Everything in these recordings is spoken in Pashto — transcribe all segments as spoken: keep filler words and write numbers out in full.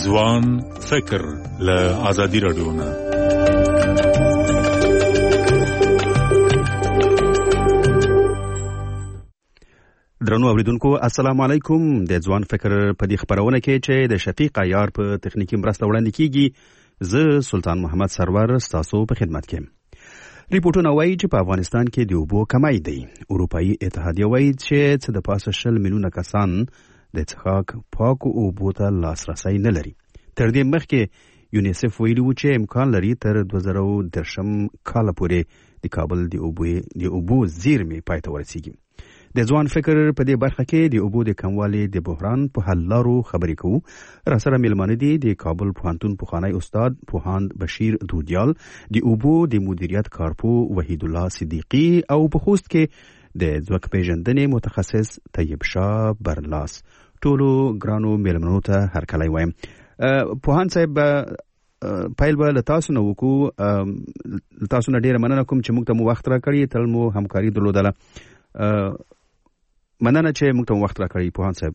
ځوان فکر له آزادي رادیو نه. درنو اوریدونکو السلام علیکم. د ځوان فکر په دې خبرونه کې چې د شفیق عیار په تخنیکی مرسته وړاندې کیږي، زه سلطان محمد سرور ستاسو په خدمت کې. ریپورتونه وایي چې په افغانستان کې د اوبو کمی دی. اروپایي اتحادیه وایي چې د پاسه شل میلیونه کسان د څښاک پاکو اوبو ته لاسرسی نه لري. تر دې مخکې یونیسف ویلي و چې امکان لري تر دوه زره دېرشم کال پورې د کابل د اوبو د اوبو زیرمې پای ته ورسیږي. د ځوان فکر په دې برخه کې د اوبو د کموالي د بحران په حل لارو خبرې کوو. را سره میلمانه دي د کابل پوهنتون پخوانی استاد پوهاند بشیر دودیال، د اوبو د مدیریت کارپو وحید الله صدیقی او په خوست کې د ځمک پیژندنې متخصص طیب شاه برلاس. ټولو ګرانو میلمنو ته هرکلی وایم. پوهاند صاحب، پیل به له تاسو نه وکړو. تاسو نه ډېره مننه کوم چې موږ ته مو وخت راکړی، تل مو همکاري درلودله. مننه چې موږ ته وخت راکړی پوهاند صاحب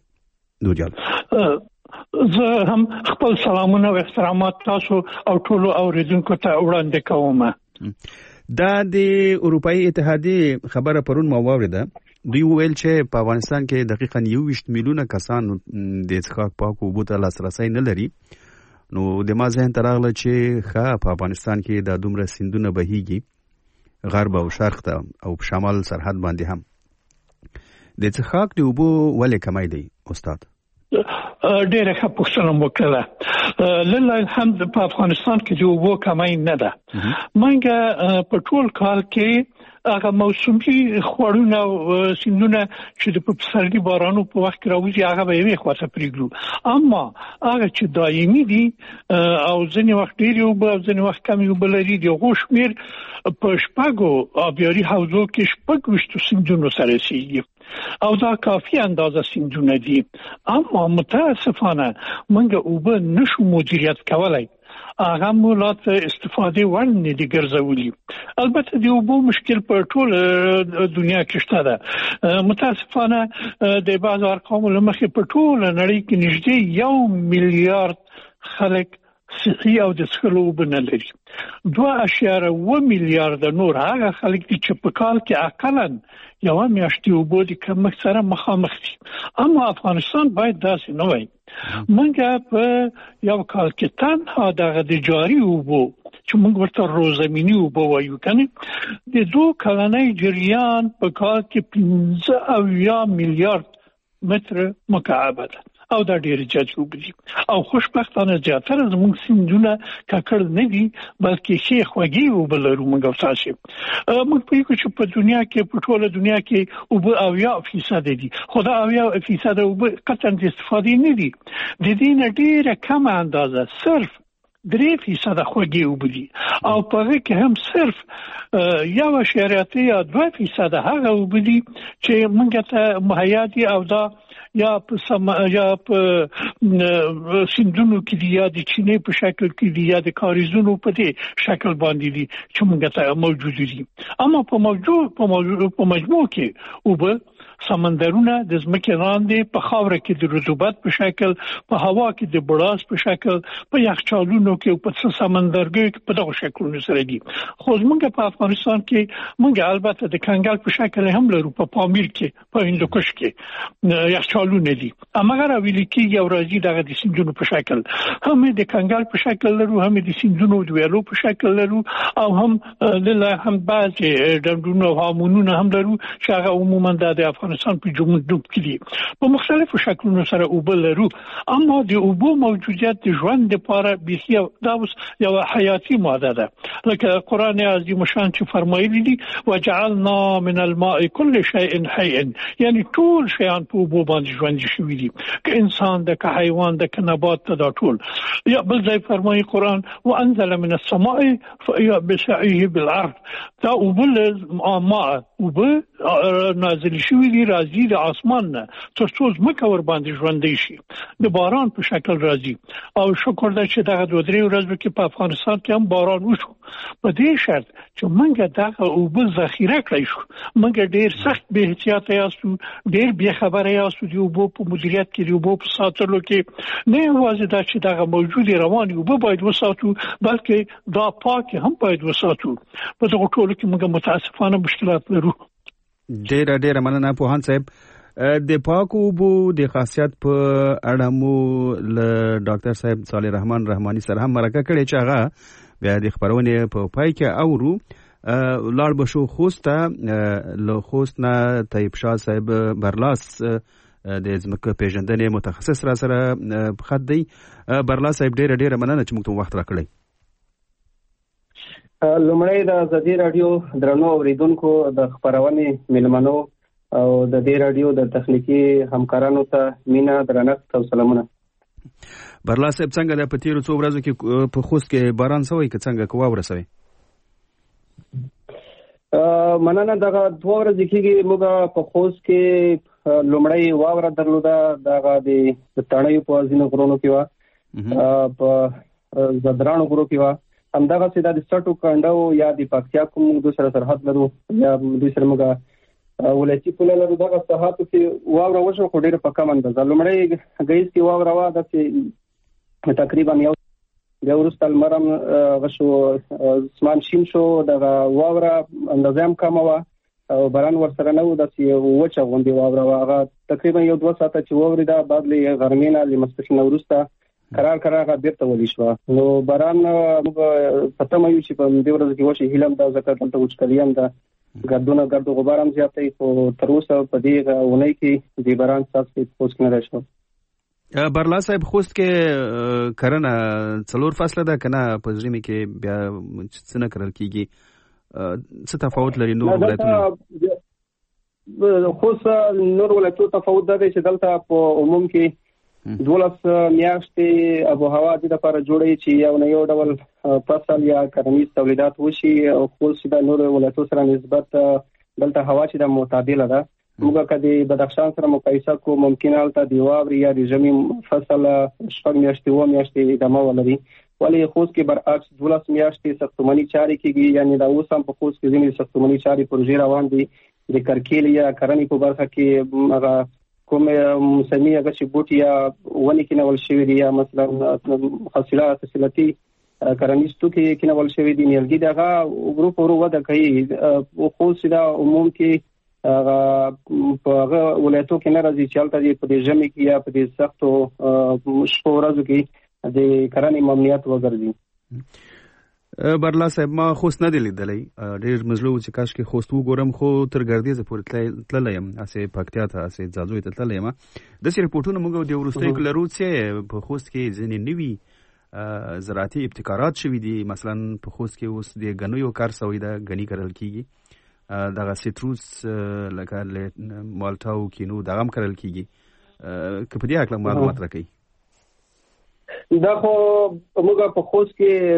دودیال. زه هم خپل سلامونه او احترامات تاسو او ټولو اوریدونکو ته وړاندې کوم. دا د اروپایي اتحادیې خبره پرون ما واوریده. دوی ویل چې په افغانستان کې دقیقاً یوویشت میلیونه کسان د څښاک پاکو اوبو ته لاسرسی نه لري. نو د ما ذهن ته راغله چې ښه په افغانستان کې دا دومره سیندونه بهیږي غرب او شرق ته او په شمال سرحد باندې هم، د څښاک د اوبو ولې کمی دی استاد؟ ډېره ښه پوښتنه مو کړه. لله الحمد په افغانستان کې د اوبو کمی نه ده. موږ په ټول کال کې هغه موسمي خوړونه او سیندونه چې د پسرلي بارانو په وخت کې راوځي هغه به یې خواته پرېږدو، اما هغه چې دایمي دي او ځینې وخت ډېرې اوبه او ځینې وخت کمې اوبه لري، د هغو شمېر په شپږو آبیاري حوزو کې شپږ ویشتو سیندونو سره رسېږي او دا کافي اندازه سیندونه دي. اما متاسفانه موږ اوبه نشو مدیریت کولی، هغه مولات استفاده وړ نه دي ګرځولي. البته د اوبو مشکل په ټول دنیا کې شته ده. متاسفانه د بعض ارقامو له مخې په ټول نړۍ کې نږدې یو میلیارډ خلک صحي او د څښلو اوبه نه لري. دوه اعشاریه اووه میلیارده نور هغه خلک دي چې په کال کې اقلاً یوه میاشت اوبو د کمښت سره مخامخ دي. اما افغانستان باید داسې نه وای. موږ په یو کال کې تنها دغه د جاري اوبو چې موږ ورته روزمینی اوبه وایو کنه د دوه کلنۍ جریان په کال کې پنځه اویا میلیارډ متر مکعب ده او دا ډېر جذب دي. او خوشبختانه زیاتره زموږ سیندونه ککړ نه دي بلکې ښې خوږې اوبه لرو موږ او تاسو. موږ پوهیږو چې په دنیا کې په ټوله دنیا کې اوبه اویا فیصد دي، خو دا اویا فیصد اوبه قطعا د استفادې نه دي. د دې نه ډېره کمه اندازه صرف درې فیصد خوږې اوبه دي او په هغه کې هم صرف یو اعشاریه یا دوه فیصد هغه اوبه دي چې موږ ته مهیا دي او دا یا په سم یا په سیندونو کې دي یا د چینې په شکل کې دي یا د کاریزونو په دې شکل باندې دي چې موږ ته موجود دي. اما په موجود په موجود په مجموع کې اوبه سمندرونه د ځمکې لاندې په خاوره کې د رطوبت په شکل، په هوا کې د بړاس په شکل، په یخچالونو کې او په سمندرګیو کې په دغه شکلونو سره دي. خو موږ په افغانستان کې موږ البته د کنګل په شکل هم لرو، په پامیر کې په هندوکش کې یخچالونه دي. امغه راویل کېږي او راځي دغه د سیندونو په شکل، هم د کنګل په شکل لرو، هم د سیندونو د ویلو په شکل لرو او هم له هم بعض ډنډونو او هامونونه هم لرو چې هغه عموما د افغانستان په جمهوریت کې دي. په مختلفو شکلونو سره اوبه لرو، اما د اوبو موجودیت د ژوند لپاره بيخي دا اوس یو حیاتي ماده ده. لکه قرآن عظیم شان چې فرمایلی دي وجعلنا من الماء كل شيء حي، یعنی ټول شیان په اوبو باندې ژوند شوي دي، که انسان ده که حیوان ده که نبات ده، دا ټول. یا بل ځای فرمایي قرآن وانزل من السماء فاحيا بسعيه بالارض، دا اوبه ما اوبه نازل شوي بجلی راځي د اسمان نه ترڅو ځمکه ور باندې ژوندۍ شي د باران په شکل راځي او شکر ده چې دغه دوه درې ورځې کې په افغانستان کې هم باران وشو په دې شرط چې موږ دغه اوبه ذخیره کړی شو موږ ډیر سخت به احتیاط یاستو ډیر به خبره یاستو د اوبو په مدیریت کې د اوبو په ساتلو کې نه یوازې دا چې دغه موجوده رواني اوبه باید وساتو بلکې دا پاک هم باید وساتو په دغه ټولو کې موږ متاسفانه مشکلات لرو. ډیر ډیر مننه پوهان صاحب. د پاکو اوبو د خاصیت په اړه مو له ډاکټر صاحب صالح رحمان رحماني سره هم مرکه کړې چې هغه بیا د خبرونې په پای کې اورو. لاړ بشو خوست له خوست نه طیب شاه صاحب برلاس د ځمکې پیژندنې متخصص را سره خط دی. برلاس صاحب ډیر ډیر مننه چې موږ ته وخت راکړی. لومړی د ازادي رادیو درنو اوریدونکو د خبرونې ملمنو او د دې رادیو د تخنیکی همکارانو ته مینا درنښت او سلامونه. برلاس صاحب څنګه د پتیرو څو ورځو کې په خوست کې باران شوی که څنګه کوه ورسوي؟ مننه. دغه دوه ورځې کېږي موږ په خوست کې لومړی واوره درلوده دغه د تڼیو په ځینو غرونو کې وه په زدرانو غرو کې وه همدغه سي د سټو کندو یا د پکتیا کوم د سره سرحد لرو یا د سره موږ ولایتي پوله لرو دغه ساحاتو کې واوره وشو خو ډیره په کم اندازه لومړی غیز کې واوره وا د تقریبا یو د ورستل مرم غشو اسمان شین شو دغه واوره اندازه هم کم وا او باران ورسره نه و د وچه غوندي واوره وا تقریبا یو دوه ساعته چې واوري دا بعد له غرمینه لمسپشن ورسته قرار قرار بیرته ولې شو نو باران موږ پته مې چې په دې ورځ کې وشي هیلم دا ځکه دلته وچکلیان دا ګردونه ګرد غبار هم زیاتې خو تر اوسه په دې ونې کې د باران ساس کې پوس نه راشو. برلا صاحب خوست کې کرنه څلور فصله ده کنه په ژمي کې بیا څه نه کرل کیږي څه تفاوت لري نور ولایتونو؟ خوست نور ولایتونو تفاوت ده چې دلته په عموم کې دولس میاشتې ابو هوا د لپاره جوړې چې یو نه یو ډول فصل یا کرنیز تولیدات وشي او خوست د نور ولایتونو سره نسبت دلته هوا چې د معتدله ده موږ کدي بدخشان سره مقایسه کو ممکن البته د واوري یا د ژمي فصل شپږ میاشتې و میاشتې د مو ولري ولی خوست کې برعکس دولس میاشتې سختمنی چاري کېږي یعنی دا اوس هم په خوست کې ځینې سختمنی چاري پروژې روان دي د کرکیل یا کرنې په برخه کې هغه کوم موسمي هغه چې بوټي یا ونې کې نول شوی دي یا مثلا حاصلات حاصلاتي کرنیز توکي کې نول شوی دي نیلګي دغه ګروپ ورو وده کوي خو سیدا عموم کې هغه په هغه ولایتو کې نه راځي چې البته په دې ژمي کې یا په دې سختو شپو ورځو کې د کرنې ممنوعیت وګرځي. برلا صاحب ما خوست نه دی لیدلی ډیر مزلو چې کاش کې خوست وګورم خو تر ګردیزه پورې تللی یم اسې پکتیا ته اسې ځاځوی ته تللی یم د سې رپورټونه موږ د وروستي لرو چې په خوست کې ځینې نوي زراعتي ابتکارات شوي دي مثلا په خوست کې اوس د غنیو کار شوی ده غنی کرل کیږي دغه سیتروس لکه مالټا او کینو دغه هم کرل کیږي که په دې اړه معلومات راکړئ. دا خو موږ په خوست کې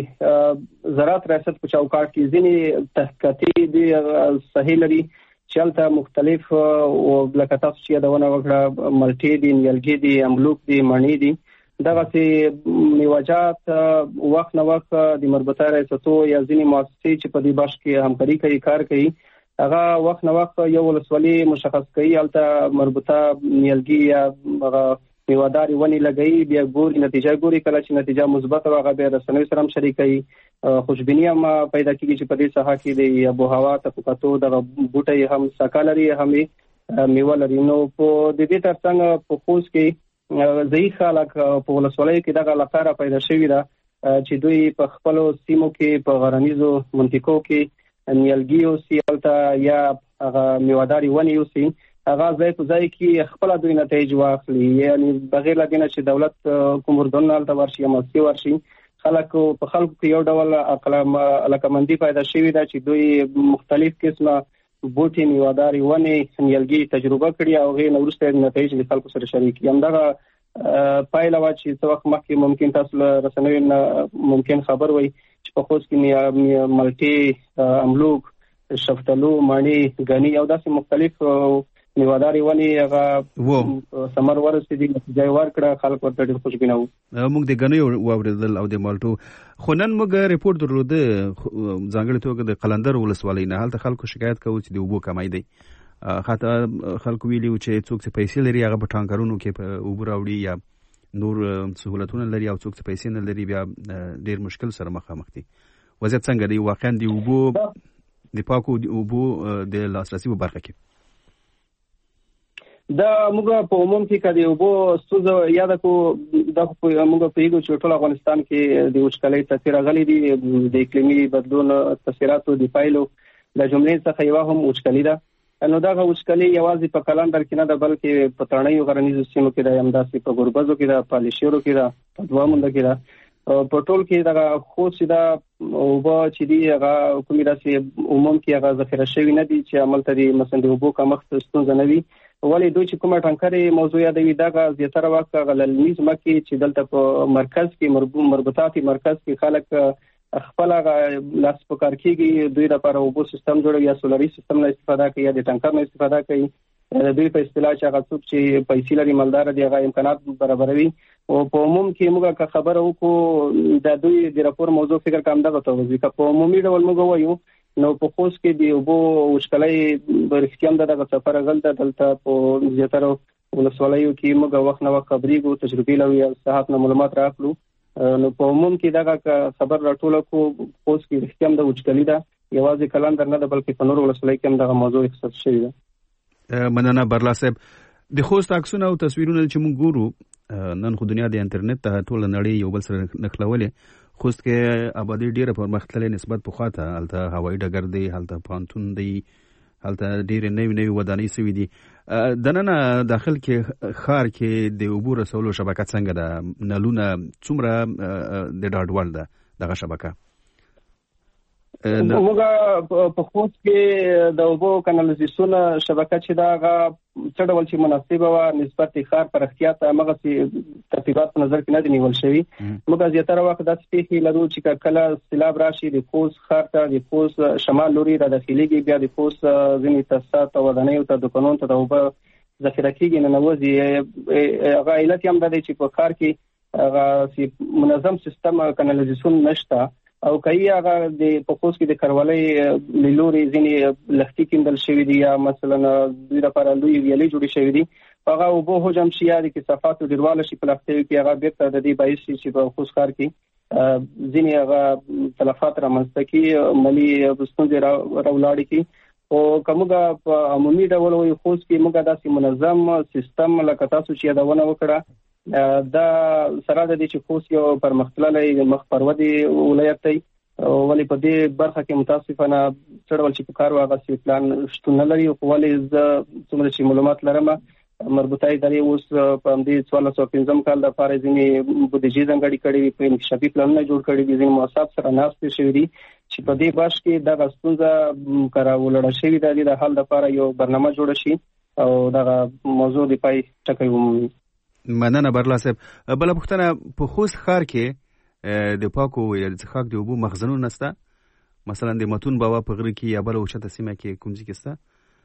د زراعت ریاست په چوکاټ کې ځینې تحقیقاتي دي صحیح لري چې هلته مختلف او لکه تاسو چې یادونه وکړه مالټې دي نیلګي دي املوک دي مڼې دي دغسې میوجات وخت نه وخت د مربوطه ریاستو یا ځینې مؤسسې چې په دې بخش کې همکاري کوي کار کوي هغه وخت نه وخت یو ولسوالي مشخص کوي هلته مربوطه نیلګي یا میواداري ونی لګي بیا ګوري نتیجه ګوري کله چې نتیجه مثبت واغه به رسنوي سره شریکي خوشبینی هم پیدا کیږي چې په دې ساحه کې د ابو هوا تفقاتو د بوټي هم سکالري هم میوه لري نو په د دې ترڅنګ په خوست کې ځای خلک په ولسوالۍ کې دغه لپاره پیدا شوی دا چې دوی په خپل سیمو کې په غرنیزو منطقو کې نیلګیو سیالتا یا هغه میواداري ونی وسی هغه ځای په ځای کې خپل دوی نتایج واخلي یعنی بغیر لګنه چې دولت کوم ورډونال ته ورشي مسي ورشي خلک په خلکو کې یو ډول عقل علاقمندي پیدا شوی دا چې دوی مختلف قسمه بوټي میواداري ونی نیلګي تجربه کړي او غي نورسته نتایج د خلکو سره شریک یم دا پایله وا چې څو وخت مخکې ممکن تاسو رسنوي ممکن خبر وي چې په خوست کې مالټي املوک شفتلو مانی غنی او داسې مختلف میواداري ونی هغه سمر ورسېدي نتیجه ورکړه خلک ورته ډېر خوشبینه وو. موږ د غنیو واوریدل او د مالټو خو نن موږ ریپورت درلوده ځانګړې توګه د قلندر ولسوالۍ نه هلته خلکو شکایت کوي چې د اوبو کمی دی. حتی خلکو ویلي چې څوک چې پیسې لري هغه په ټانکرونو کې په اوبو راوړي یا نور سهولتونه لري او څوک چې پیسې نه لري بیا ډېر مشکل سره مخامخ دي. وضعیت څنګه دی واقعا د اوبو د پاکو اوبو د لاسرسي په برخه کې؟ دا موږ په عموم کې کدی اوبو ستونزه یاد کو د موږ په یو چې ټول افغانستان کې د وچکالۍ تاثیر غلي دي د اقلیمي بدلون تاثیراتو د پایلو د جملې څخه یو هم وچکالۍ ده. نو دا وچکالۍ یوازې په کلندر کې نه ده بلکې په تړنیو غرنیزو سیمو کې د همداسې په ګوربزو کې ده، په لشیرو کې ده، په دوامند کې ده. په ټول کې دا خو سیده اوبه چې دی هغه کومې داسې عموم کې هغه ذخیره شوی نه دي چې عمل ته د مثلا د اوبو کمښت ستونزه نه وي. ولې دوی چې کومه ټانکرې موضوع یادوي دا زیاتره وخت غللمیز مکه چې دلته په مرکز کې مربوطاتي مرکز کې خلک خپل لاس په کار کېږي، دوی لپاره اوبو سیستم جوړوي یا سولري سیستم نه استفاده کوي یا د ټانکر نه استفاده کوي. دوی په اصطلاح چې هغه څوک چې پیسې لري مالدار دي هغه امکانات برابروي. او په عموم کې موږ خبره وکړو د دوی د راپور موضوع فکر کوم دغه توضیح کا په عمومي ډول موږ وایو نو په خوست کې دی اوبو وشکلې برختيام دغه سفر غلطه دلته په زیاتره ولسوالیو کې موږ وخت نه وخت خبرېږو تجربې لوي او صحت نه معلومات راکړو. نو په عموم کې دغه خبر راټول کو خوست کې برختيام د وشکلې ده یوازې کلندر نه بلکې په نور ولسوالۍ کې هم دغه موضوع اختصاص شوی ده. مننه برلا صاحب. د خوست عکسونه او تصویرونه چې موږ ګورو نن خو دنیا د انټرنیټ ته ټول نړۍ یو بل سره نښلولې. خوست کې آبادی ډیره پرمختللې نسبت پخواته هلته هوایي ډګر دی، هلته پانتون دی، هلته ډیره نوې نوې ودانۍ سوي دي. دننه داخل کې ښار کې د اوبو رسولو شبکه څنګه ده؟ نلونه څومره د ډاډ وړ ده دغه شبکه؟ موږ په خوست کې د اوبو کانالیزاسیون شبکه چې دا هغه څه ډول چې مناسبه وه نسبت ښار پراختیا ته همغسې ترتیبات په نظر کې نه دي نیول شوي. موږ زیاتره وخت داسې پېښې لرو چې کله سیلاب راشي د خوست ښار ته د خوست شمال لوري را داخلېږي، بیا د خوست ځینې تاسیسات او ودانیو ته دوکانونو ته د اوبه ذخیره کېږي ننوځي. هغه علت یې هم دا دی چې په ښار کې هغه منظم سیستم کانالیزاسیون نشته او کوي هغه د په خوست کې د کروالۍ لوري ځینې لختي کیندل شوي دي یا مثلا دوی لپاره لوی ویالې جوړې شوي دي. هغه اوبه حجم شي یا د کثافاتو ډیرواله شي په لختیو کې هغه بیرته د دې باعث شي چې په خوست ښار کې ځینې هغه تلفات رامنځته کړي، مالي ستونزې راولاړې کړي. او کومه په عمومي ډول وي خوست کې موږ داسې منظم سیستم لکه تاسو چې یادونه وکړه دا سره د دې چې خوست یو پرمختللی مخ پرودي ولایت دی ولې په دې برخه کې متاسفانه څه ډول چې په کار واغسي پلان شتون نه لري. ولې زه څومره چې معلومات لرم مربوطه ادارې اوس په دې څوارلس سوه پنځم کال لپاره ځینې بودیجې ځانګړې کړې وي، په انکشافي پلانونه جوړ کړي دي، ځینې مؤسسات سره ناستې شوي دي چې په دې بخش کې دغه ستونزه کره ولړه شوې ده د حل لپاره یو برنامه جوړه شي او دغه موضوع د پای ټکی ومومي. مننه برلا صاحب. بله پوښتنه، په خوست ښار کې د پاکو یا د څښاک د اوبو مخزنونه شته؟ مثلا د متون بابا په غره کې یا بله اوچته سیمه کې کوم ځای کې شته؟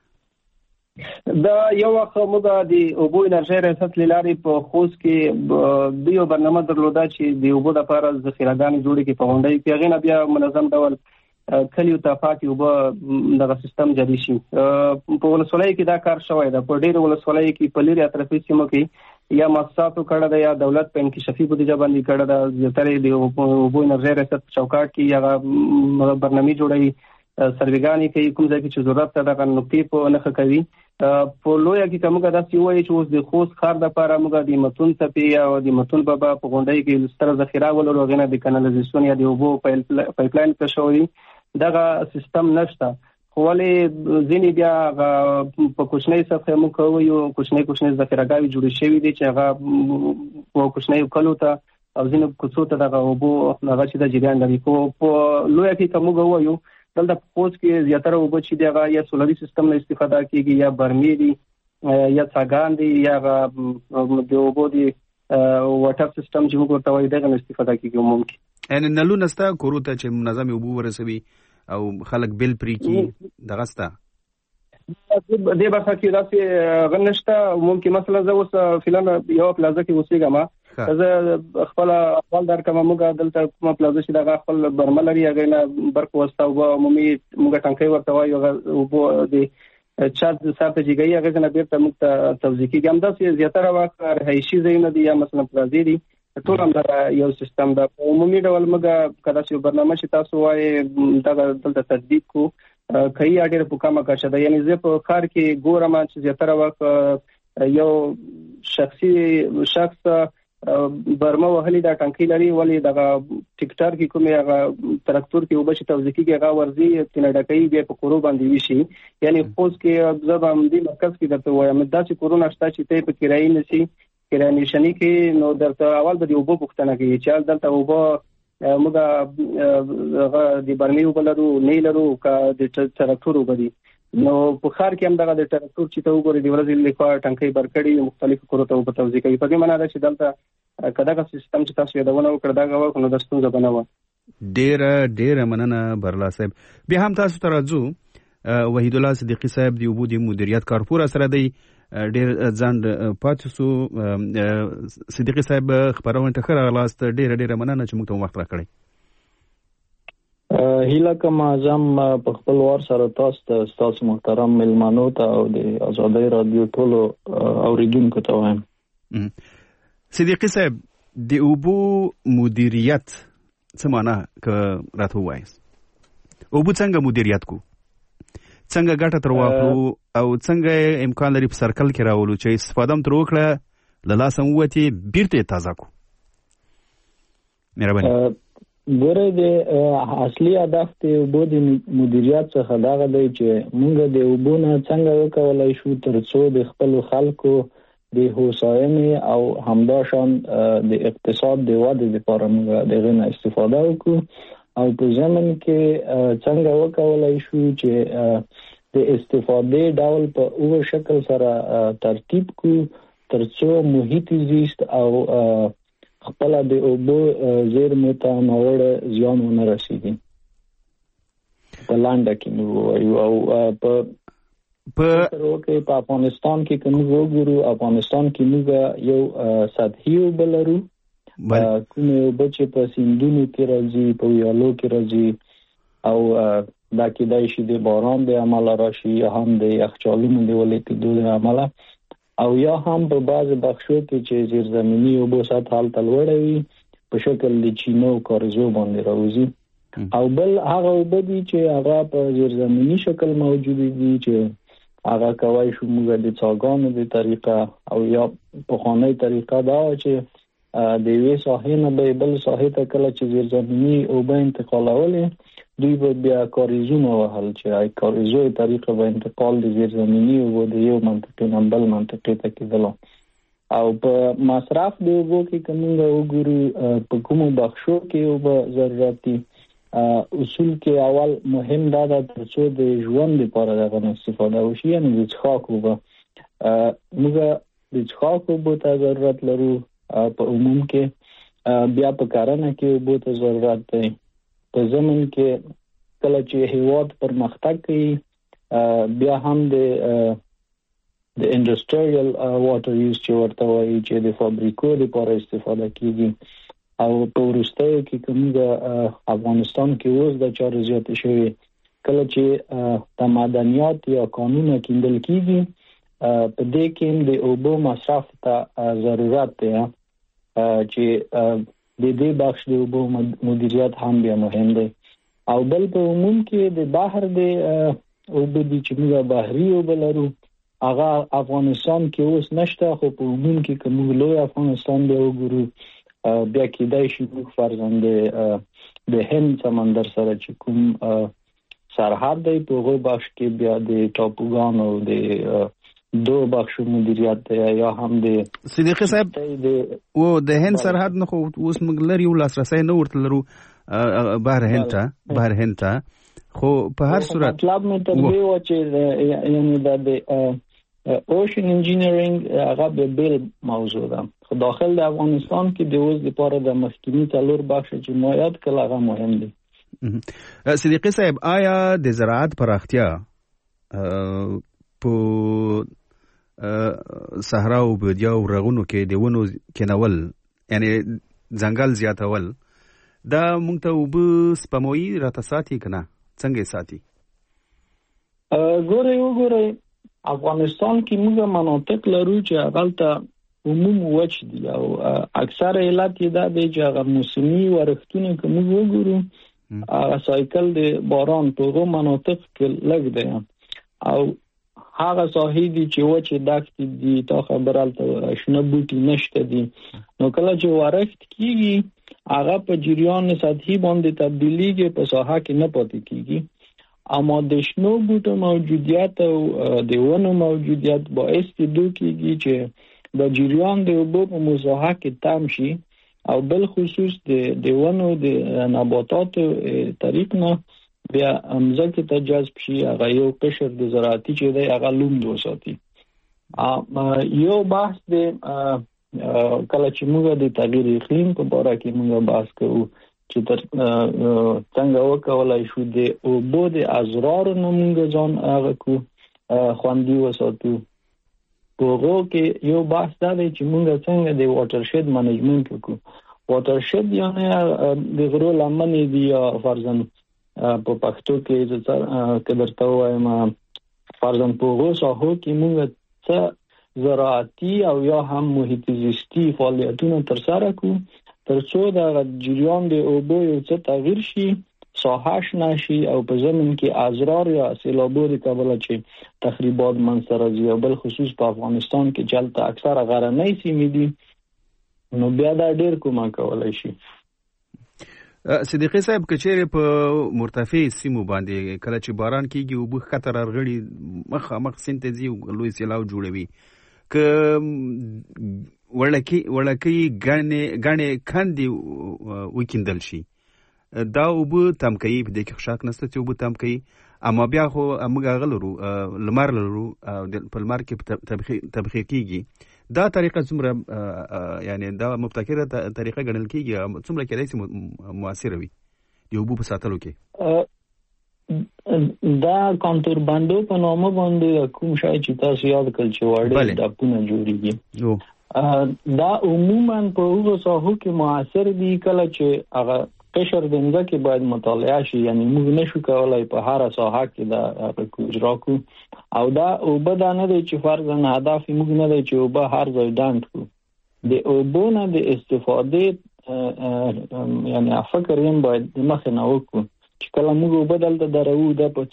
دا یو وخت موږ د اوبو انرژۍ ریاست له لارې په خوست کې د یو برنامه درلوده چې د اوبو لپاره ذخیرهګانې جوړې کړي په غونډۍ کې. هغې نه بیا منظم ډول کلیو ته پاکې اوبه دغه سیستم جاري شي. په ولسوالیو کې دا کار شوی ده. په ډېرو ولسوالیو کې په لرې اطرافي سیمو کې یا مؤسساتو کړه ده یا دولت په انکشافي بودیجه باندې کړه ده. زیاتره د اوبو انرژۍ ریاست په چوکاټ کې هغه برنامې جوړوي، سروېګانې کوي، کوم ځای کې چې ضرورت ته دغه نقطې په نښه کوي. په لویه کې که موږ داسې ووایو چې اوس د خوست ښار دپاره موږ د متون څپې او د متون بابا په غونډۍ کې ستره ذخیره ولرو، هغې نه د کانالیزاسیون یا د اوبو پایپلاین پرې شوی دغه سیستم نشته. خو ولې ځینې بیا په کوچنۍ سطحه موږ کوو کوچنۍ کوچنۍ ذخیرهګاوې جوړې شوي دي چې هغه په کوچنیو کلو ته او ځینو کوڅو ته دغه اوبو هغه چې د جریان لري. خو په لویه کې که موږ ووایو دلته په خوست کې زیاتره اوبه چې دي هغه یا سولري سیستم نه استفاده کېږي یا برمې دي یا څاګان دي یا هغه د اوبو د واټر سیستم چې موږ ورته وایو دغه نه استفاده کېږي عموم کې. یعنې نلونه شته کورو ته چې منظمې اوبه ورسوي او خلک بل پرې کړي دغه شته؟ دې برخه کې داسې غنښت ممکن مثلا زه اوس فلان یو پلازه کې اوسېږم زه خپل خپل در کوم موږ دلته کوم پلازه چې دا خپل برمل لري هغه نه برق وستا او عمومي موږ ټانکۍ ورته وایو او د چا د ساته جګي هغه نه بیرته موږ توزیع کیږي هم داسې زیاتره وخت رهایشي ځایونه دي یا مثلا پلازې دي ټول هم دا یو سیستم دا عمومي ډول موږ کدا چې برنامه چې تاسو وایي دا دلته تطبیق کو کوي اړ په کومه کاشه ده یعنی زه په کار کې ګورم چې زیاتره وخت یو شخصي شخص برمه وهلي دا ټانکۍ لري ولی دا ټیکټر کې کومه هغه تراکتور کې وبشي توزیع کې هغه ورزي تنه ډکې به په کورو باندې وشي یعنی خوځ کې ځبم دي مرکز کې درته وایم دا چې کورونا شته چې ته په کرایي نشي کرایي نشنی کې نو درته اول د یو بو پښتنه کې چې دلته وبو موږ د برمي وبلرو نه لرو کا د تراکتور وبدي نو په خار کې هم دغه د تراکتور چې ته وګورې د ورځې لیکو ټانکۍ برکړي مختلف کورو ته په توزیع کوي په دې معنی ده چې دلته کداغه سیستم چې تاسو یادونه وکړه دا غواړم نو د ستونزه بنوه ډېر ډېر مننه برلا صاحب بیا هم تاسو ته راځو وحید الله صدیقی صاحب د اوبو د مدیریت کارپور سره دی ډېر ځان پاتې سو صدیقی صاحب خبرونه ته خره لاست ډېر ډېر مننه چې موږ ته وخت راکړی هیله کوم اعظم په خپل وار سره تاسو ته تاسو محترم ملمنو ته او د آزادۍ رادیو ټولو اوریدونکو ته وایم صدیقی صاحب د اوبو مدیریت څه معنی که راته وایي اوبو څنګه مدیریت کو څنګه ګټه تر واخلو او څنګه امکان لري په سرکل کې راولو چې استفاده هم تر وکړه له لاسه ووتي بیرته تازه کو مهرباني ګوره د اصلي هدف د اوبو د مدیریت څخه دا دی چې موږ د اوبو نه څنګه وکولای شو ترڅو د خپل خلکو د هوساینې او همداشان د اقتصاد د ودې لپاره موږ دغه نه استفاده وکړو او په ځمن کې څنګه وکولای شو چې د استفادې ډول په اوه شکل سره ترتیب کو ترڅو محیط زیست او خپل د اوبو زیرمو ته ناوړه زیان ونه رسیږي په لاندې کې نو او په په په افغانستان کې کوم وګورو افغانستان کې موږ یو سطحي اوبه لرو کوم اوبه چې په سیندونو کې راځي په ویالو کې راځي او دا کېدای شي د باران د عمله راشي یا هم د یخچالونو د ولیدو د عمله او یا هم په بعض بخشو کې چې زیرزمینی اوبو سطح هلته لوړه وي په شکل د چینو کارزو باندې راوځي او بل هغه اوبه دي چې هغه په زیرزمینی شکل موجود دي چې هغه کوي شو موږ د څاګانو د طریقه او یا په خانه طریقه دا چې د یوې ساحې نه به بل ساحې ته کله چې زیرزمینی اوبه انتقالولې دوی به بیا کاریزونه وهل چې آی کاریزوی طریقه به انتقال د زیرزمینی اوبو د یو منطقې نه بل منطقې ته کېدلو او په مصرف د اوبو کې کومه وګورو په کومو بخشو کې اوبه ضرورت دي اصول کې اول مهم دا ده چې د ژوند لپاره دغه استفاده وشي یعنی د څښاک اوبه موږ د څښاک اوبو ته ضرورت لرو په عموم کې بیا په کارنه کې اوبو ته ضرورت دی په زمن کې کله چې هیواد پرمختګ کوي بیا هم د د انډستریال واټر یوز چې ورته وایي چې د فابریکو لپاره استفاده کیږي او په وروستیو کې کوم د افغانستان کې اوس د چارو زیات شوی کله چې د معدنیات یا قانون کېندل کیږي په دې کې د اوبو مصرف ته ضرورت دی چې د دې بخش د اوبو مدیریت هم بیا مهم دی او بل په عموم کې د بحر د اوبو د چې موږ بحري اوبه لرو هغه افغانستان کې اوس نشته خو په عموم کې کوم لوی افغانستان دی وګورو بیا کېدای شي موږ فرضاً د هند سمندر سره چې کوم سرحد دی په هغه بخش کې بیا د ټاپوګانو د دو بخشو مدیریت دی یا هم د صدیقی صاحب او د هند سرحد نه خو اوس موږ لري یو لاسرسي نه ورته لرو بهر هند ته بهر هند ته خو په هر صورت مطلب مې ته دی و چې یعنی د اوشن انجینیرینګ هغه به بل موضوع ده خو داخل د افغانستان کې د اوس لپاره د مخکینی څلور بخش چې مایات کله هغه مهم دي صدیقی صاحب آیا د زراعت پراختیا په صحرا او بودیا او رغونو کې د ونو کېنول یعنی ځنګل زیاتول دا موږ ته وب سپموي راته ساتي کنه څنګه ساتي؟ ګوره وګوره افغانستان کې موږ مناطق لرو چې هغه عموم وچ دي او اکثر علت یې دا دی چې هغه موسمي ورښتونه که موږ وګورو هغه سایکل د باران په هغو مناطق کې لږ دی او هغه ساحې دي چې وچې دښتې دي تا خبره هلته شنه بوټي نشته دي نو کله چې ورښت کېږي هغه په جریان سطحي باندې تبدیلیږي په ساحه کې نه پاتې کېږي اما د شنو بوټو موجودیت او د ونو موجودیت باعث دي کېږي چې د جریان د اوبو په مساحه کې تم شي او بل خصوص د د ونو د نباتاتو طریق نه بیا امزکه ته جذب شي هغه یو قشر د زراعتي چې دی هغه لوند وساتي. یو بحث د کله چې موږ د تغییر اقلیم په اړه کې موږ بحث کوو چې تر څنګه وکولای شو د اوبو د ازرار نه موږ ځان هغه کو خوندي وساتو. په هغه کې یو بحث دا دی چې موږ څنګه د واټر شید منیجمنت وکړو. واټر شید یعنی د غرو لمنې دی یا فرضاً په پښتو کې چې کدرته وایم فرضاً په هغو ساحو کې موږ څه زراعتي او یا هم محیط زیستي فعالیتونه ترسره کړو ترڅو د جریان د اوبو یو څه تغییر شي ساحه شنه شي او په زمین کې ازرار یا سیلابو د کبله چې تخریبات منځته راځي او بل خصوص په افغانستان کې چلته اکثره غرنۍ سیمې دي نو بیا دا ډیر کومک کولی شي. صدیقی صاحب کچېره په مرتفع سیمو باندې کله چې باران کېږي او بخ خطر ارغړي مخ مخ سنتزي او لوی سیلاو جوړوي ک ولکه ولکه غنې غنې کاندي وکیندل شي دا وب تم کوي په دې کې خشاک نسته چې وب تم کوي اما بیا خو موږ غلرو لمر لرو په لمر کې تبخیر کېږي دا طریقه څومره یعنی دا مبتکره طریقه ګڼل کېږي څومره کېدای شي موثره وي د اوبو په ساتلو کې؟ دا کانتور باندې په نامه باندې کوم شای چې تاسو یاد کړئ چې وړي د پونه جوړیږي دا عموما په هغو ساحو کې موثر دي کله چې هغه قشر د ځمکې باید مطالعه شي یعنی موږ نشو کولای په هر ساحه کې دا اجرا کو او دا اوبه دا نه دی چې فرضاً هدف موږ نه دی چې اوبه هر ځای ډاند کو د اوبو نه د استفاده یعنی فکر یم باید مخه نه وکړو چې کله موږ اوبه دلته درو دا په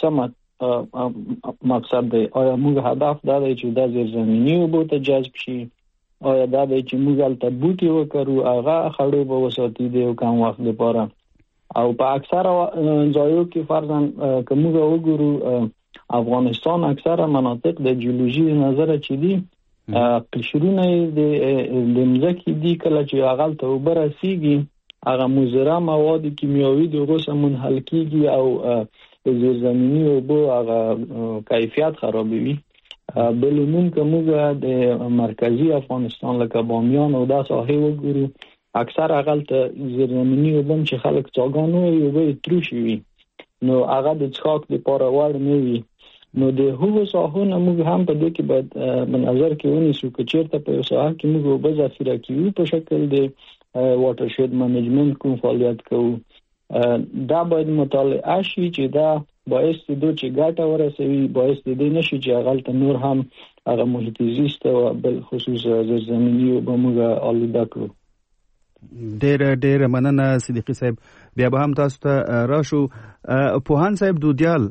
څه مقصد دی آیا موږ هدف دا دی چې دا زیرزمیني اوبو ته جذب شي آیا دا دی چې موږ هلته بوټي وکرو هغه خړو به وساتي د یو کم وخت لپاره او په اکثره ځایو کې فرضاً که موږ وګورو افغانستان اکثره مناطق د جیولوژي نظره چې دي قشرونه د ځمکې دي کله چې هغه ته اوبه رسیږي هغه مضره مواد کیمیاوي د هغو څخه منحل کېږي او زیرزمیني اوبو هغه کیفیت خرابوي. بل عموم که موږ د مرکزی افغانستان لکه بامیان او دا ساحې وګورو اکثر هغه ته زیرزمیني اوبه چې خلک څاګانو وي اوبه تروشي وي نو هغه د څښاک لپاره وړ نه وي نو د هغو ساحو نه موږ هم په دې کې باید په نظر کې ونیسو که چېرته په یو ساحه کې موږ اوبه ذخیره کوو په شکل د واټر شید منیجمنت کوم فعالیت کوو دا باید مطالعه شي چې دا باعث دې چې ګټه ورسوي باعث دې نشي چې هغه ته نور هم هغه محیط زیست او بل خصوص زیرزمیني اوبه موږ آلوده کړو. ډېر ډېر مننه صدیقي صاحب. بیا به هم تاسو ته راشو. پوهان صاحب دودیال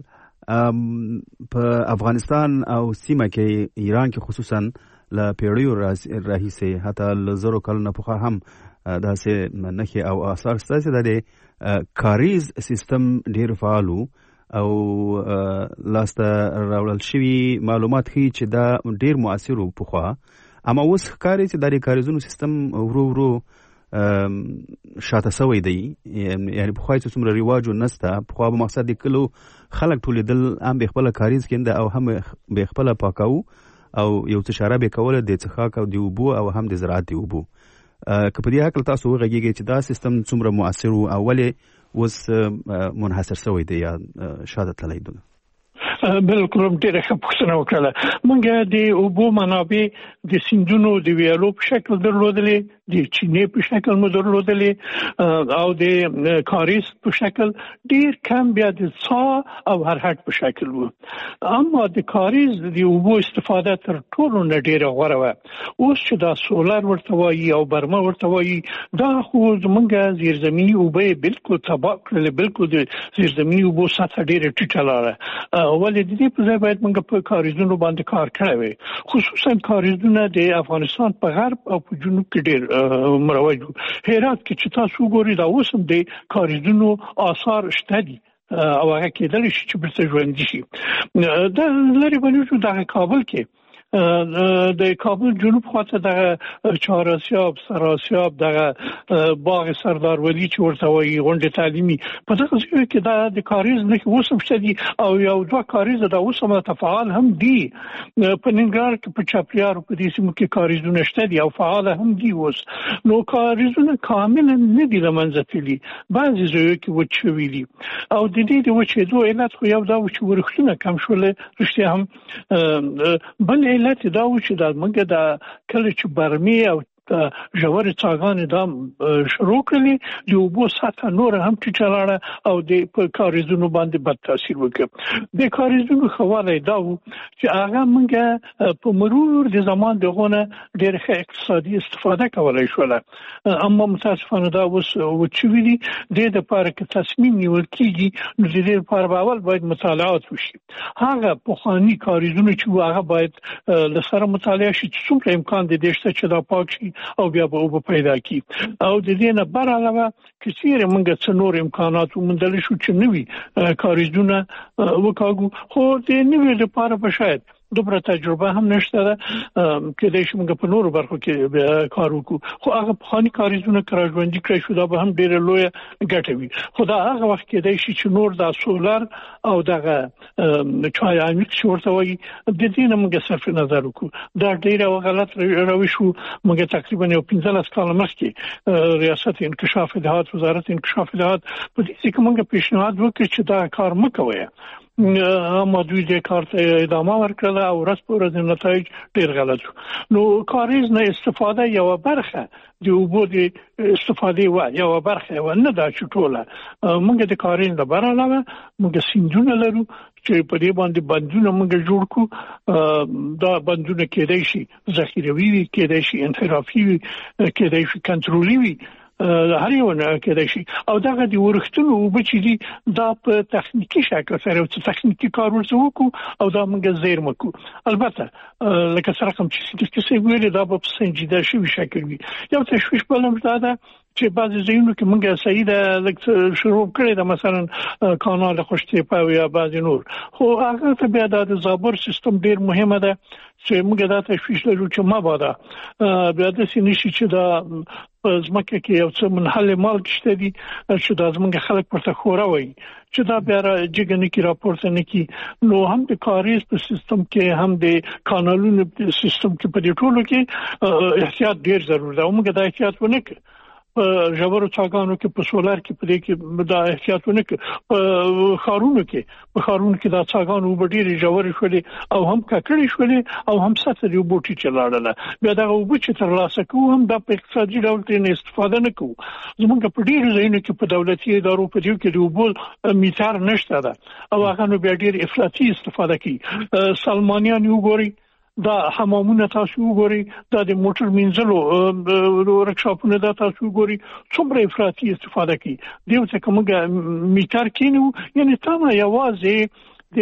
په افغانستان او سیمه کې ایران کې خصوصا له پیړیو راهیسې حتی له زرو کلونو پخوا هم داسې نښې او آثار ستاسې د کاریز سیستم ډېر فعال و او لاسته راوړل شوي معلومات ښیي چې دا ډېر مؤثر و پخوا اما اوس ښکاري چې دا د کاریزونو سیستم ورو ورو شاته سوی دی یعنی پخوا چې څومره رواج نسته پخوا به مقصد د کلو خلک ټولېدل هم به خپله کاریز کینده او هم به خپله پاکاو او یو څه شاره به کوله د څښاک او د اوبو او هم د زراعت د اوبو که په دې هکله تاسو وغږېږئ چې دا سیستم څومره مؤثر و او ولې اوس منحصر شوی دی یا شاته تللی دی؟ بالکل ډیره ښه پوښتنه وکړه. موږ د اوبو منابع د سیندونو د ویالو په شکل درلودلې، د چینې په شکل مو درلودلې او د کاریز په شکل، ډیر کم بیا د څا او هرهټ په شکل وو. اما د کاریز د اوبو استفاده تر ټولو نه ډیره غوره وه. اوس چې دا سولر ورته وایي او برمه ورته وایي، دا خو زمونږ زیرزمیني اوبه بالکل تباه کړلې، بالکل د زیرزمیني اوبو سطحه ډیره ټیټه لاړه. ولې د دې په ځای باید موږ په کاریزونو باندې کار کړی وي، خصوصا کاریزونه د افغانستان په غرب او په جنوب کې ډیر مروج وو. هرات کې چې تاسو وګورئ دا اوس هم د کاریزونو آثار شته دي او هغه کېدل شي چې برته ژوندي شي. دا لري بنوجو د کابل کې د کابل جنوب خواته د چهارسیاب، سراسیاب، د باغ سردار ولی چې ورته وایي غونډه تعلیمي، په دغه ځای کې دا د کاریز نه اوس هم شته دي او یو دوه کاریز دا اوس هم تفعال هم دي. په ننګرهار کې په چاپریار په دې سیمه کې کاریزونه شته دي او فعال هم دي. اوس نو کاریزونه کاملا نه دي لمنځه تللي، بعضې ځایو کې وچ شوي دي او د دې د وچېدو علت خو یو دا و چې ورښتونه کم شول. رښتیا هم بل علت دا و چې دا موږ د کله چې برمې او ژورې څاګانې دا شروع کړلې، د اوبو سطحه نور هم ټیټه لاړه او د په کاریزونو باندې بد تاثیر وکړ. د کاریزونو ښه والی دا و چې هغه موږ په مرور د زمان دغونه ډېر ښه اقتصادي استفاده کولی شوله. اما متاسفانه دا اوس وچ شوي دي. د دې دپاره که تصمیم نیول کېږي نو د دې لپاره به اول باید مطالعات وشي. هغه پخواني کاریزونه چې وو هغه باید له سره مطالعه شي چې څومره امکان د دې شته چې دا پاک شي او بیا به اوبه پیدا کی. او د دې نه بر علاوه که چیرې موږ څه نور امکانات وموندلی شو چې نوي کاریزونه وکاږو، خو د نوي لپاره به شاید دومره تجربه هم نشته ده کېدای شي موږ په نورو برخو کې کار وکړو. خو هغه پخواني کاریزونه که را ژوندي کړی شو دا به هم ډېره لویه ګټه وي. خو دا هغه وخت کېدای شي چې نور دا سولر او دغه چای عمیق چې ورته وایي د دې نه موږ صرف نظر وکړو. دا ډېره غلط روش و. موږ تقریبا یو پنځلس کاله مخکې ریاست انکشاف الهات، وزارت انکشاف الهات په دې کې موږ پیشنهاد وکړ چې دا کار مه کوئ. اما دوی دې کار ته ادامه ورکړه او ورځ په ورځ نتایج ډېر غلط شو. نو کاریز نه استفاده یو برخه د اوبو د استفادې و، یو برخه و نه دا چې ټوله. موږ د کاریز نه بر علاوه موږ سیندونه لرو چې په دې باندې بندونه موږ جوړ کړو. دا بندونه کېدای شي ذخیروي وي، کېدای شي انحرافي وي، کېدای شي کنټرولي وي، هر یو نه کېدای شي. او دغه د ورښتونو اوبه چې دي دا په تخنیکي شکل سره یو څه تخنیکي کار ورته وکړو او دا موږ زیرمه کړو. البته لکه څرنګه چې صدیقي ویلي دا به په سنجیده شوي شکل وي. یو تشویش بل هم دا ده چې بعضې ځایونو کې موږ صحیح ده لږ شروع کړی ده، مثلا کانال خوشتیپه او یا بعضې نور، خو هغه ته بیا دا د زابر سیستم ډېر مهمه ده چې موږ دا تشویش لرو چې مبادا بیا داسې نشي چې دا په ځمکه کې یو څه منحل مالګې شته دي چې دا زموږ خلک ورته ښوره وایي چې دا بیا جګه نه کړي، راپورته نه کړي. نو هم د کاریز په سیستم کې هم د کانالونو سیستم کې په دې ټولو کې احتیاط ډېر ضرور ده او موږ دا احتیاط ونه کړو. په ژورو څاګانو کې، په سولر کې، په دې کې دا احتیاط ونه کړو. په ښارونو کې په ښارونو کې دا څاګانو اوبه ډېرې ژورې شولې او هم ککړې شولې او هم سطحه د اوبو ټیټه لاړله. بیا دغه اوبه چې ترلاسه کوو هم دا په اقتصادي ډول ترېنه استفاده نه کوو. زموږ په ډېرو ځایونو کې په دولتي ادارو په دې کې د اوبو میټر نشته ده او هغه نو بیا ډېر افراطي استفاده کوي. سلمانیان وګورئ، دا حمامونه تاسو وګورئ، دا د موټر مینځلو ورکشاپونه دا تاسو وګورئ، څومره افراطي استفاده کوي. دیو څه کومه میټر کینو، یعنی تمه یوازې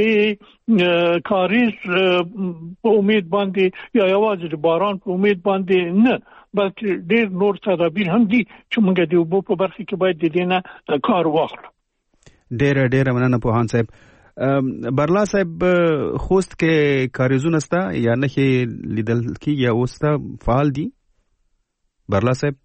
د کاریز په امید باندې یا یوازې د باران په امید باندې نه، بلکې ډېر نور تدابیر هم دي چې موږ د اوبو په برخه کې باید د دې نه کار واخلو. ډېر ډېر مننه پوهان صاحب. برلا صاحب، خوست کې کاریزونه ستا یا نه کې لیدل کېږي یا اوس ته فعال دي؟ برلا صاحب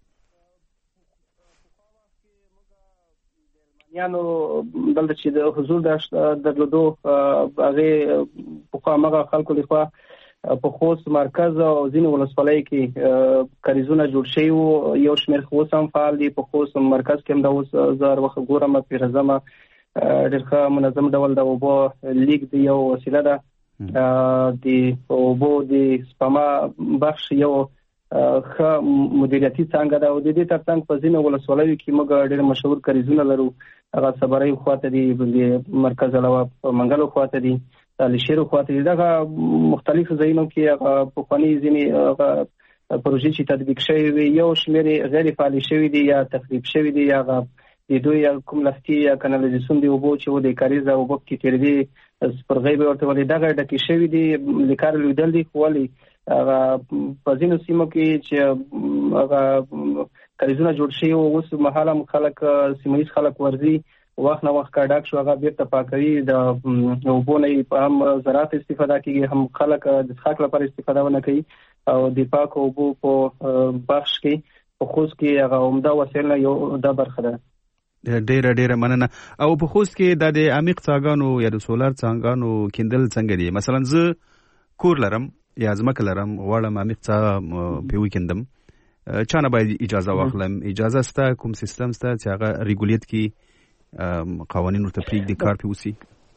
یانو دلته چې د حضور د درلودو هغه په کومه خلکو لخوا په خوست مرکز او ځینې ولسوالۍ کې کاریزونه جوړ شوي وو. یو شمېر اوس هم فعال دي. په خوست مرکز کې هم دا اوس زه هر وخت ګورم، پیرزمه ډېر ښه منظم ډول د اوبو لیک دی یو وسیله ده د اوبو د سپما بخش یو ښه مدیریتي څانګه ده او د دې ترڅنګ په ځینو ولسوالیو کې موږ ډېر مشهور کاریزونه لرو هغه صبرۍ خواته دي د مرکز علاوه په منګلو خواته دي لشیرو خواته دي دغه مختلف ځایونو کې هغه پخواني ځینې هغه پروژې چې تطبیق شوي وي یو شمېر غیر فعالي شوي دي یا تخریب شوي دي یا د دوی کوم لفتي یا کانالیزاسیون دی اوبو چې و د کاریزه اوبو کې تیرېدي سپرغۍ به ورته ولې دغه ډکې شوي دي لیکار لیدل دي خو ولې هغه په ځینو سیمو کې چې هغه کاریزونه جوړ شوي او اوس مهاله خلک سیمه ییز خلک ورځي وخت نه وخت کاډاک شو هغه بیرته پاکوي د اوبو نه په هم زراعت استفاده کیږي هم خلک د څښاک لپاره استفاده ونه کوي او د پاک اوبو په بخش کې په خوست کې هغه عمده وسیله یو د برخه ده. ډیره ډیره مننه. او په خوست کې د عمیق څاګانو یا د سولر څاګانو کیندل څنګه دي؟ مثلا زه کور لرم یا ځمکه لرم غواړم عمیق څا په وکندم چانه باید اجازه واخلم؟ اجازه ستا کوم سیستم ستا چې هغه ریګولیټ کی قوانین ورته پریږدي کار پې وسی؟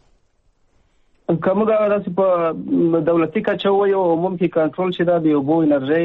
کومه داسې په دولتي کچه وایو عموم کې کنټرول شي د اوبو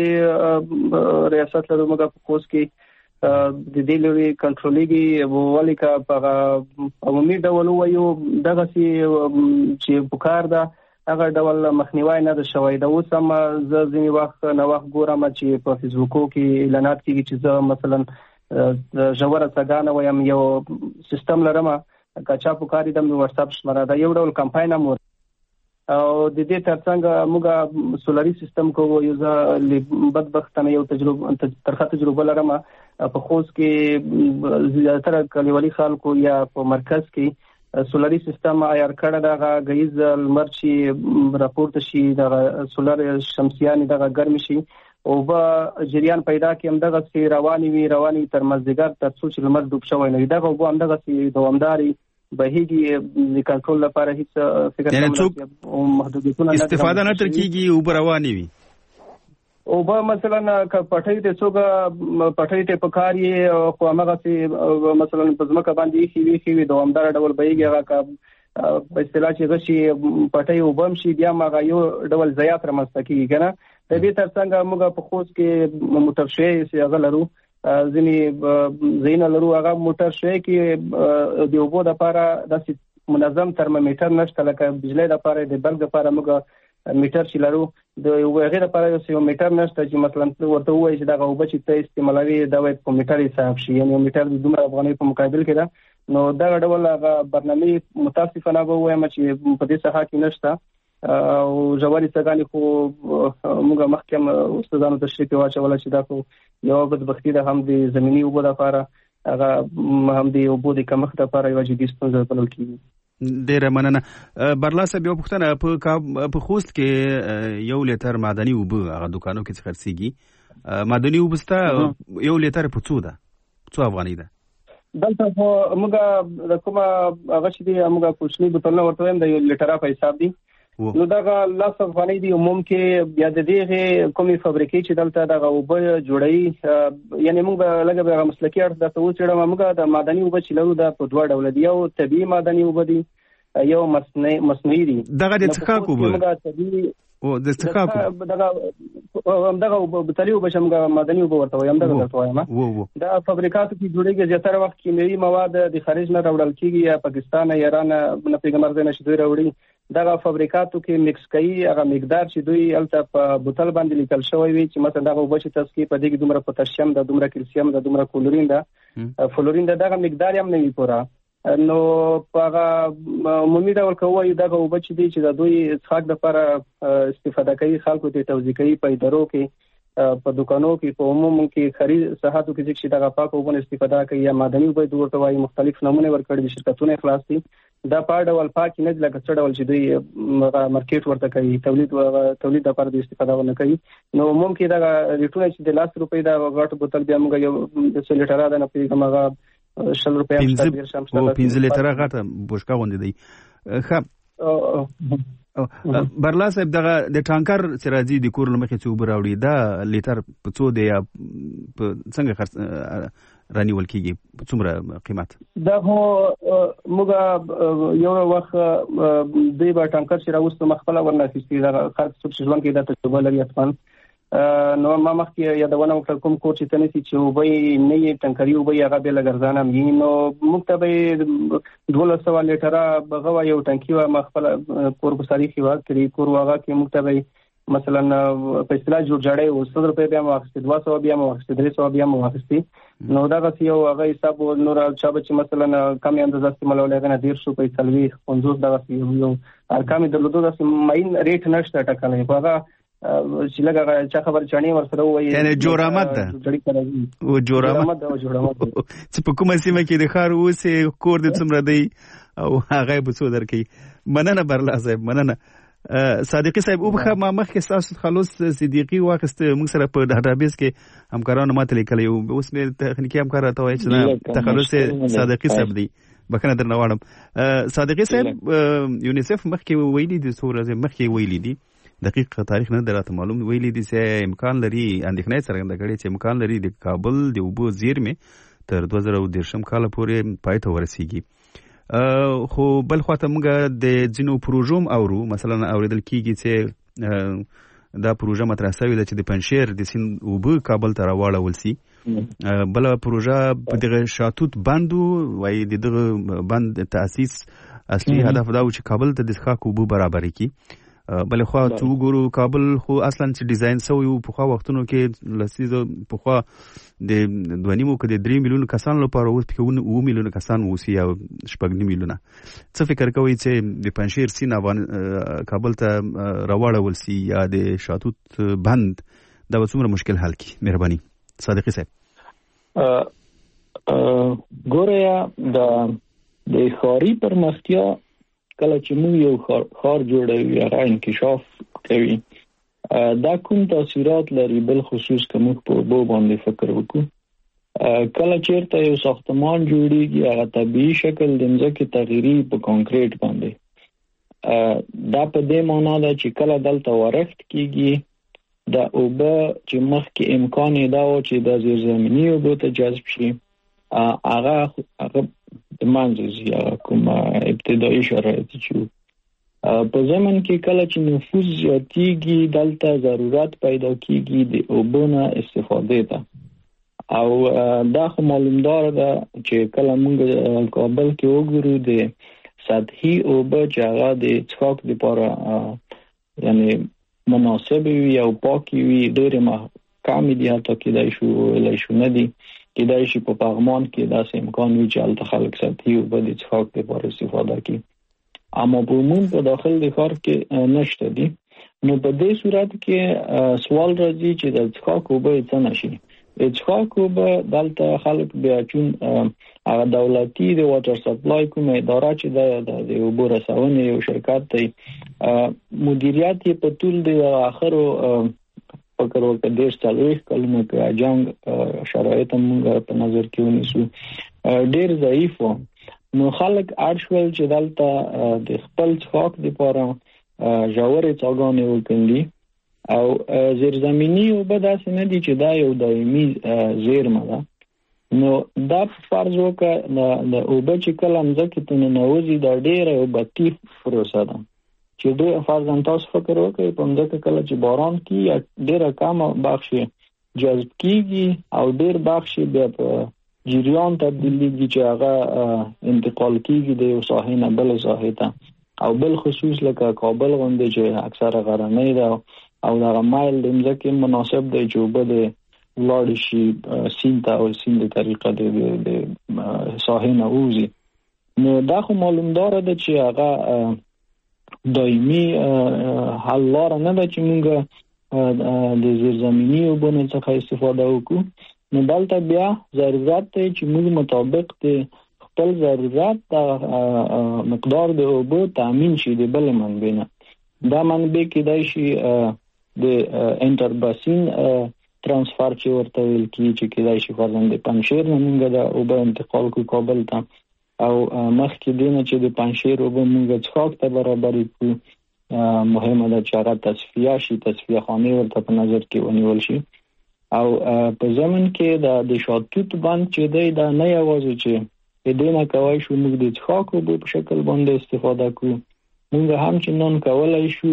انرژي ریاست لرو موږ په کوس کې د دې لوري کنټرولېږي ولې کا په عمومي ډول وایو دغه چې په کار ده هغه ډول مخنیوي نه ده شوی د اوس هم زه ځینې وخت نه وخت ګورم چې په فیسبوکو کې اعلانات کېږي چې زه مثلا ژوره څاګانه وایم یو سیستم لرم کچا پکاري د واتس اپ شماره دا یو ډول کمپاین هم او د دې ترڅنګ موږ سولري سیستم کوو یو ځل بدبختانه یو تجربه ترخه تجربه لرم په خوست کې زیاتره کلیوالي خلکو یا په مرکز کې سولري سیستم عیار کړه دغه غیز لمرچی راپورته شي دغه سولر شمسیان دغه ګرم شي او به جریان پیدا کې هم دغه سي رواني وي رواني تر مزدګر تر څو چې لمر ډوب شوی نه دغه وب هم دغه سي دوامداري بهيږي د کنټرول لپاره هیڅ فکر نه او محدودیتونه استفاده نه تر کیږي او رواني وي او به مثلا ک پټای ته څوګه پټای ته پکاري خو هغه سي مثلا په ځمکه باندې خي وي خي دوامدار ډول بهيږي هغه کا په اصطلاح چې غشي پټای وبم شي بیا مغه یو ډول زیات رامسته کیږي کنه د دې ترڅنګ موږ په خوست کې موټر شوي چې هغه لرو ځینې زینه لرو هغه موټر شوي کې د اوبو د لپاره د منظم ترمامیټر نشته لکه بجلی د لپاره د بلګ لپاره موږ میټر چې لرو د یو غیر لپاره یو میټر نشته چې مثلا ورته وایي چې دا اوبه چې ته استعمالوي دا وایي په میټر حساب شي یعنی میټر د دومره افغانۍ په مقابل کې ده نو دا ډول هغه برنامه متاسفانه به وایم چې په دې څخه کې نشته او جواري څنګه خو موږ مخکم استادانو تشریح واچول چې دا خو یو بدبختی ده هم د زمینی اوبو لپاره هغه هم د اوبو د کمښت لپاره یو جدي ستونزه بلل کیږي. ډیره مننه. برلاسه بیا پښتنه په خوست کې یو لیټر معدني اوبه هغه دکانو کې خرڅيږي معدني اوبه ستا یو لیټر په څو ده څو افغاني ده؟ دلته خو موږ د کومه هغه چې دی موږ کوچنی بوتلونه ورته وایم د یو لیټر په حساب دی نو دغه لاس افغاني دی عموم کې بیا د دې کومې فابریکې چې دلته دغه اوبه جوړي یعنی موږ لږه به مسلکي اړه د توڅ چړه موږ د معدني اوبه چې لرو د په دوه ډول دی یو طبي معدني اوبه دی یو مصنوعي مصنوعي دی دغه د څخه کوبه او د څخه دغه دغه بوتلي اوبه شمګه معدني اوبه ورته وایم دغه ورته وایم دا فابریکاتو کې جوړیږي زیاتره وخت کیمیاوي مواد د خارج نه راوړل کیږي یا پاکستان ایران نه پیغمبر نه شي دوی راوړي دغه فابریکاتو کې مکس کوي هغه مقدار چې دوی الته په بوتل باندې لیکل شوی وي چې مثلا دغه اوبه چې تاسو کې په دې کې دومره پوتاشیم ده دومره کلسیم ده دومره کلورین ده فلورین ده دغه مقدار هم نه وي پوره نو په عمومي ډول کوي دغه اوبه چې دي چې د دوی څښاک لپاره استفاده کوي خلکو ته توزیع کوي په ادارو کې په دکانو کې په عموم کې خرید صحاتو کې چې دغه پاک اوبه استفاده کوي یا معدني اوبه دوی ورته وايي مختلف نمونه ورکړي دي شرکتونه خلاص دي دا په ډول پاک نه لکه څه ډول چې دوی مارکیټ ورته کوي تولید تولید لپاره د استفاده ونه کوي نو عموم کې دا ریټونه چې د لاس روپۍ دا غټ بوتل بیا موږ یو د څو لیټره ده نه پیغامه شل روپیا او پنځه لیټره غټه بوشکا غوندې دی ښه برلا صاحب دغه د ټانکر چې راځي د کور لمخې چې وبراوړي دا لیټر په څو دی څنګه رانیول کیږي څومره قیمت؟ دا هو موږ یو وخت دوی به ټانکر چې راوستو مخفله ورناخستي دا خلک څه ژوند کې دا تجربه لري اتمن نو ما مخکې یادونه وکړه کوم کور چې تنسي چې وبې نه یې ټانکري وبې هغه به لګرځانه مې نو موږ ته به دوله سو لیټره بغوا یو ټانکي وا مخفله کور په تاریخي وا کړی کور واغه کې موږ ته به مثلا په اصطلاح جوړ جاړې او ستر روپے بیا مواخستې دوه سو بیا مواخستې درې سو بیا مواخستې نو دا غسی یو هغه حساب نور چا به چې مثلا کم اندازه استعمالولې غنه ډیر شو په تلوي پنځوس دا غسی یو ارقام درلودو د ماین ریټ نشته ټکلې هغه چې لګا چا خبر چانی ورسره وایي یعنی جوړامت ده او جوړامت ده جوړامت چې په کومه سیمه کې د خار اوسه کور د څومره دی او هغه به څو درکې مننه برلا صاحب مننه صادقي صاحب او بخا ما مخکې تاسو خلاص صدیقي واخست موږ سره په ډاټابیس کې همکارانو ماته لیکلی او اوس مې تخنیکی همکار راته وایي چې تخلص صادقي صاحب دی بخنه درنه واړم صادقي صاحب یونیسف مخکې ویلي دي څو ورځې مخکې ویلي دي دقیق تاریخ نه دراته معلوم ویلي دي چې امکان لري اندېښنه څرګنده کړي چې امکان لري د کابل د اوبو زیرمې تر دوه زره دېرشم کال پورې پای ته ورسیږي خو بل خواته موږ د ځینو پروژوم اورو مثلا اوریدل کیږي چې دا پروژه مطرح شوې ده چې د پنشیر د سیند اوبه کابل ته راوړل سي بل پروژه په دغه شاتوت بندو وای دغه بند تاسیس اصلي هدف دا و چې کابل ته د ښاک اوبه برابر کړي بل خو تو ګورو کابل خو اصلا چې ډیزاین شوی په خو وختونو کې لسیزو په خو د دوه نیمو کې د درې میلیون کسان لپاره اوس په اوه میلیون کسان وسی او شپږ میلیونه څه فکر کوي چې د پنشیر سین افغان کابل ته راوړل سي یا د شاتوت بند دا څومره مشکل حل کی مهرباني صادقي صاحب ګوریا د د خاري پرمختیا کله چې موږ یو خار, خار جوړوي هغه انکشاف کوي دا کوم تاثیرات لري بل خصوص کوم په بو باندې فکر وکړو کله چیرته یو ساختمان جوړیږي هغه طبيعي شکل د ځمکې تغیري په کانکریټ باندې دا په دې معنی ده چې کله دلته ورښت کیږي دا اوبه چې مخکې امکان دا و چې د زیرزمینی اوبه ته جذب شي هغه هغه د منځي کوم ابتدایي شرایط چې په زمن کې کله چې نفوذ زیاتیږي دلته ضرورت پیدا کیږي د اوبونه استفاده ته او دا خو معلومدار ده چې کله موږ کابل کې وګورو د سطحي اوبه چې هغه د څښاک لپاره یعنی مناسب وي او پاکي وي ډېر ما کم دي حتی کې دای شو لای شو نه دي کې دای شي په پغمان کې داسې امکان وي چې الته خلک ساتي او به د څښاک لپاره استفاده کوي اما په عموم په داخل د ښار کې نشته دي نو په دې صورت کې سوال راځي چې د څښاک اوبه څه نشي د څښاک اوبه دلته خلک بیا چون هغه دولتي د واټر سپلای کومه اداره چې د اوبو رسونې یو شرکت دی مدیریت یې په ټول د اخرو فکر وکړه د ستالوي کلمه کې جنگ شرایط موږ په نظر کې ونیسو ډیر ضعیف و نو خلک اړشول چې دلته د خپل څښاک لپاره ژورې څاګانې وکړي او زیرزمینی اوبه داسې نه دي چې دا یو دایمي زیرمه ده نو دا فرض وکړه د اوبه چې کله مځکې ته ننوځي دا ډیره اوبتي پروسه ده چې دوی فرضاً تاسو فکر وکړئ په مځکه کله چې باران کیږي ډیره کمه بخش جذب کیږي او ډیر بخش بیا په جریان تبدیلیږي چې هغه انتقال کیږي د یو ساحې نه بل ساحې ته او بل خصوص لکه کابل غونډه چې اکثره غرنۍ ده او دا مایل د مځکې مناسب دی چې وبد لاړ شي سیند او سیند طریقه د ساحې نه وځي نو دا خو معلومدار ده چې هغه دایمي حل لار نه ده چې موږ د زیرزمینی اوبو څخه استفاده وکړو نو دلته بیا ضرورت دی چې موږ مطابق د خپل ضرورت د مقدار د اوبو تامین شي د بل منبع نه دا منبع کېدای شي د انټرباسین ترانسفر چې ورته ویل کیږي چې کېدای شي فرضاً د پنشیر نه موږ د اوبو انتقال کو کابل ته او مخکې دینه چې د پنشیر اوبه موږ څښاک ته برابر کړو مهمه ده چې هغه تصفیه شي تصفیه خانه ورته په نظر کې ونیول شي او په ځمن کې د شاتوت باندې چې دی دا نه یوازې چې د دې نه کوي شو موږ د څښاکو په شکل باندې استفاده کوو، موږ هم چې نن کولای شو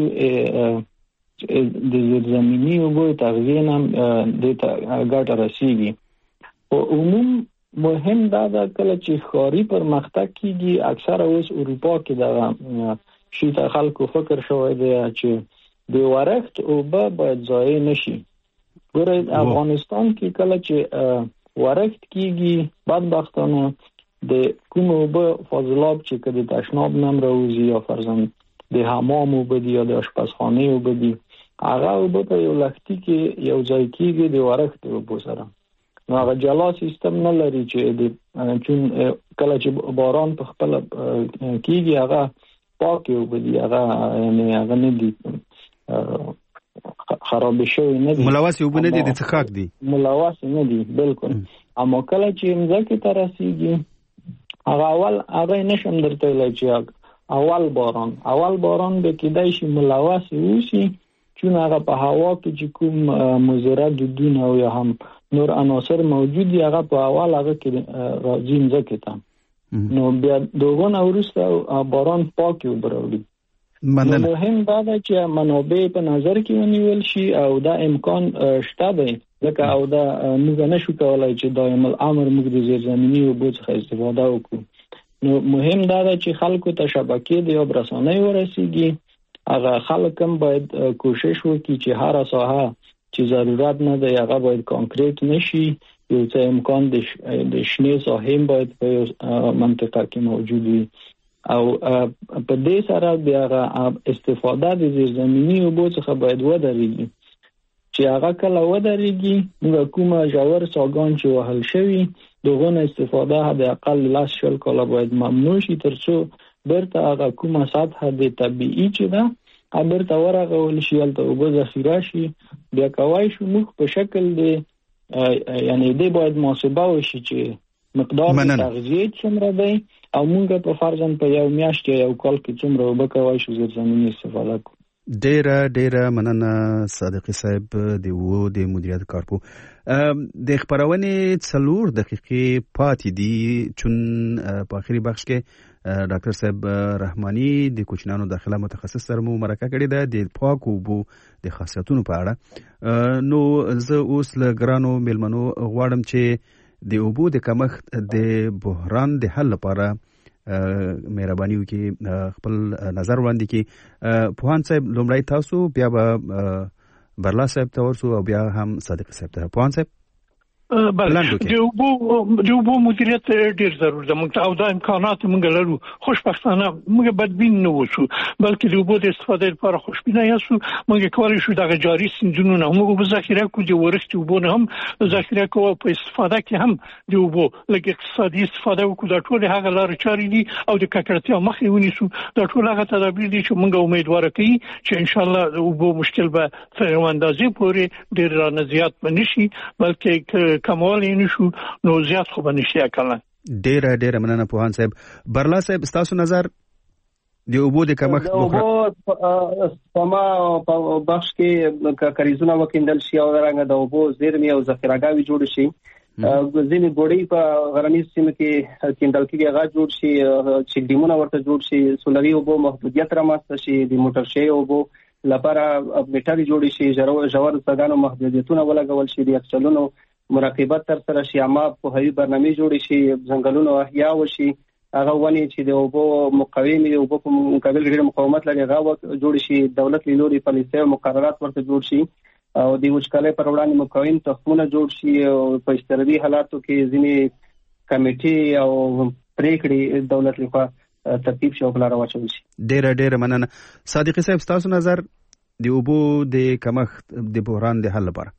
د زیرزمیني اوبو تغذیه هم د ګټه رسیږي. په عموم مهم دا ده کله چې ښاري پرمختګ کیږي، اکثره اوس اروپا کې د شي ته خلکو فکر شوی دی چې د ورښت اوبه باید ضایع نشي. ګوره افغانستان کې کله چې ورښت کیږي بدبختانه د کوم اوبه فاضلاب چې کله تشناب نم راوځي یا فرضاً د حمام اوبه دي یا د آشپزخانه اوبه دي، هغه اوبه په یو لښتي کې یو ځای کیږي د ورښت اوبو سره. نو هغه جلا سیستم نه لري چې د چون کله چې باران په خپل کیږي هغه پاک اوبه دي، هغه یعنی هغه نه دي خراب شوی نه دي، ملوث اوبه نه دي، د څښاک دي، ملوث نه دي بالکل. اما کله چې مځکه ته رسیږي هغه اول هغه نشم درته ویلای چې اول باران اول باران به کېدای شي ملوث وشي، چون هغه په هوا کې چې کوم مضره دودونه او یا هم نور عناصر موجود دي هغه په اول هغه کې راځي مځکه ته، نو بیا دغه وروسته باران پاک اوبه راوړي. نو مهم دا ده چې منابع په نظر کې ونیول شي او دا امکان شته دی، ځکه او دا موږ نشو کولای چې دایم الامر موږ د زیرزمیني اوبو څخه استفاده وکړو. نو مهم دا ده چې خلکو ته شبکې د آب رسانۍ ورسیږي، هغه خلک هم باید کوشش وکړي چې هر ساحه چې ضرورت نه دی هغه باید کانکریټ نشي، یو څه امکان د شنې ساحې باید په منطقه کې موجود وي او په دې سره بیا استفاده د زیرزمیني اوبو څخه باید ودرېږي، چې هغه کله ودرېږي موږ کومه ژور څاګان چې وهل شوي دغه نه استفاده حد اقل لاس شل کاله باید ممنوع شي، ترڅو برته هغه کومه سطح د طبيعي چې ده برته ورغول شي هلته اوبه ذخیره شي. بیا کوای شو موږ په شکل د یعنی دې باید محاسبه وشي چې مقدار تغذیه څومره دی او موږ په فرضاً په یو میاشت یا یو کال کې څومره اوبه کوای شو زیرزمیني استفاده کوو. ډیره ډیره مننه صادقي صاحب د وو د مدیریت کارپو. د خبرونه څلور دقیقې پاتې دي، چون په اخري بخش کې ډاکټر صاحب رحماني د کوچنانو داخله متخصص سره مو مرکه کړې ده د پاک اوبو د خاصیتونو په اړه. نو زه اوس له ګرانو میلمنو غواړم چې د اوبو د کمښت د بحران د حل لپاره مهرباني وکړي خپل نظر وړاندې کړي. پوهان صاحب لومړی تاسو، بیا به برلا صاحب ته ورسو او بیا هم صادق صاحب ته. پوهان صاحب بله د اوبو د اوبو مدیریت ډیر ضروري ده موږ او دا امکانات موږ لرو، خوشبختانه موږ بدبین نه وشو بلکې د اوبو د استفادې لپاره خوشبینه یاسو. موږ کولای شو د جاري سیندونو نه موږ اوبه ذخیره کړو، د ورښت اوبو نه هم ذخیره کوو، په استفاده کې هم د اوبو لکه اقتصادي استفاده وکړو. دا ټول هغه لارې چارې دي او د ککړتیا مخه ونیسو. دا ټول هغه تدابیر دي چې موږ امیدوار کوي چې ان شاء الله د اوبو مشکل به تر اندازې پورې ډیر نه زیات بنشي، بلکې کمال یې نشو نو زیات خو بنشي اکلا. ډیره ډیره مننه پوهان صاحب. برلا صاحب ستاسو نظر د اوبو د کمښت د اوبو سما په بخش کې کاریزونه وکیندل شي او رنګ د اوبو زیرمې او ذخیرهګاوي جوړ شي، ځینې ګوړې په غرنیز سیمه کې کیندل کېږي هغه جوړ شي، چې ډیمونه ورته جوړ شي، سولري اوبو محدودیت رامنځته شي، د موټر شي اوبو لپاره میټري جوړ شي، ژور څاګانو محدودیتونه ولګول شي، د یخچالونو مراقبت تر سره شي، عامه په هوی برنامه جوړ شي، ځنګلونو احیا وشي، هغه ونی چې د اوبو مقاومت دی اوبو په مقابل کې مقاومت لري هغه جوړ شي، دولت لوري پالیسي او مقررات ورته جوړ شي او د وچکالۍ پر وړاندې مقاوم تخمونه جوړ شي. او په استردي حالاتو کې ځینې کمیټي او پریکړې دولت لخوا ترتیب شي او بل راوچول شي. ډېر ډېر مننه. صادقي صاحب تاسو نظر د اوبو د کمښت د بحران د حل لپاره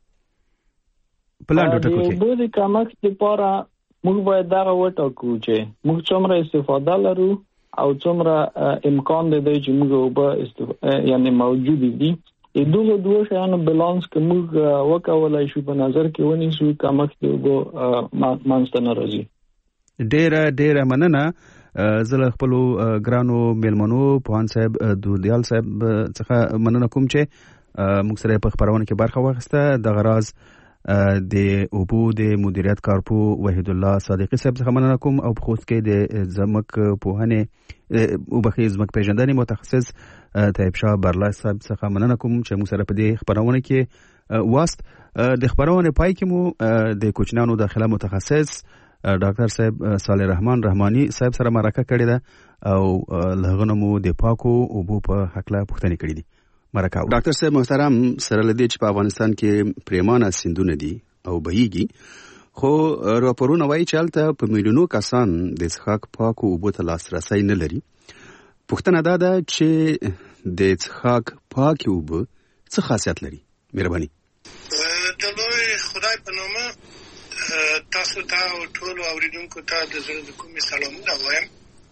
پلان ټاکو کې؟ د اوبو د کمښت لپاره موږ باید دا وټاکو چې موږ څومره استفاده لرو او څومره امکان دی چې موږ اوبه یعنی موجود دي. د دوه دوه شانو بالانس کې موږ وکولای شو په نظر کې ونیسو کمښت د اوبو مانسته ناراضي. ډېر ډېر مننه. زه خپل ګرانو میلمنو پوهان صاحب دودیال صاحب څخه مننه کوم چې موږ سره په خبرونه کې برخه واخیسته. د غراز د اوبو د مدیریت کارپو وحید الله صادقي صاحب څخه مننه کوم او په خصوص کې د زمک پوهنې او بخي زمک پیژندنې متخصص طیب شاه برلا صاحب څخه مننه کوم چې موږ سره په دې خبرونه کې واست. د خبرونه پای کې مو د کوچنانو داخله متخصص ډاکټر صاحب صالح رحمان رحماني صاحب سره مرکه کړې ده او لغونه مو د پاکو اوبو په حق لا پوښتنه کړې دي. مرکه ډاکټر صاحب محترم سره لدی چې په افغانستان کې پریمانه سیندونه دي او بهيږي خو راپورونه وایي چې هلته په میلیونو کسان د څښاک پاکو اوبو ته لاسرسی نه لري. پوښتنه دا ده چې د څښاک پاکي اوبه څه خاصیت لري؟ مهرباني. د لوی خدای په نامه تاسو ته او ټول اوریدونکو ته د زړه د کومې سلامونه وایم.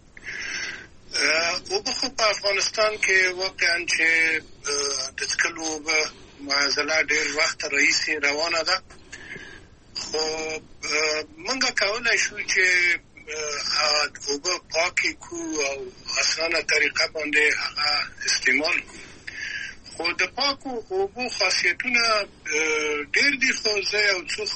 اوبه خو په افغانستان کې واقعا چې د څښلو اوبه معضله ډېر وخت راهیسې روانه ده، خو موږ کولی شو چې اوبه پاکې کړو او اسانه طریقه باندې هغه استعمال کړو. خو د پاکو اوبو خاصیتونه ډېر دي، خو زه یو څو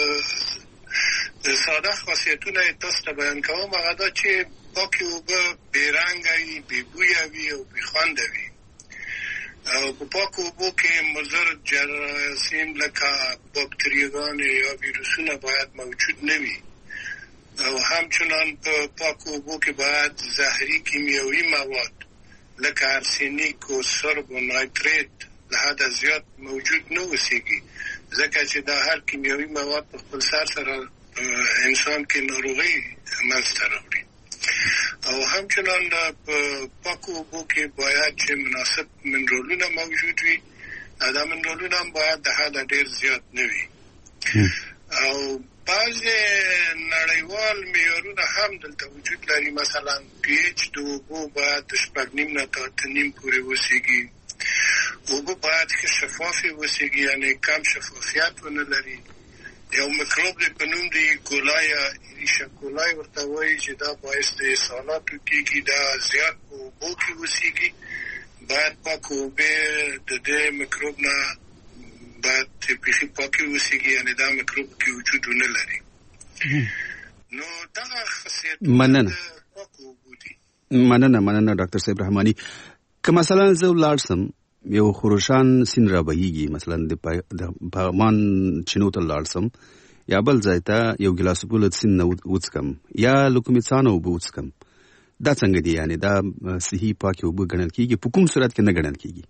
ساده خاصیتونه یې تاسو ته بیان کوم. هغه دا چې پاکې اوبه بې رنګه وي، بې بویه وي او بې خونده وي. او په پاکو اوبو کې مضر جراثیم لکه باکتریاګانې یا ویروسونه باید موجود نه وي. او همچنان په پاکو اوبو کې باید زهري کیمیاوي مواد لکه ارسینیک او سرب او نایتریت له حده زیات موجود نه اوسېږي، ځکه چې دا هر کیمیاوي مواد په خپل سر سره انسان کې ناروغي منځته راوړي. او همچنان په پاکو اوبو کې باید چې مناسب منرالونه موجود وي، دا منرالونه هم باید د حده ډېر زیات نه وي. او بعضې نړیوال معیارونه هم دلته وجود لري، مثلا پی ایچ د اوبو باید د شپږ نیم نه تا اته نیم پورې اوسېږي. اوبه باید ښه شفافې اوسېږي، یعنې کم شفافیت ونه لري. یو میکروب دی په نوم د ایکولای یا ایریشاکولای ورته وایي چې دا باعث د اسهالاتو کېږي، دا زیات په اوبو کې اوسېږي. باید پاک اوبه د دې میکروب نه باید بیخي پاکې اوسېږي، یعنې دا میکروب کې وجود ونه لري. نو دغه خاصیتونه مننه پاکو اوبو دي. مننه مننه ډاکټر صاحب رحماني. که مثلا زه ولاړ سم یو خروشان سیند را بهیږي، مثلا د پغمان چینو ته لاړ سم یا بل ځای ته یو ګیلاس اوبه له سیند نه وڅښم یا له کومې څاه نه اوبه وڅښم، دا څنګه دي؟ یعنې دا صحي پاکې اوبه ګڼل کېږي؟ په کوم صورت کې نه ګڼل کېږي؟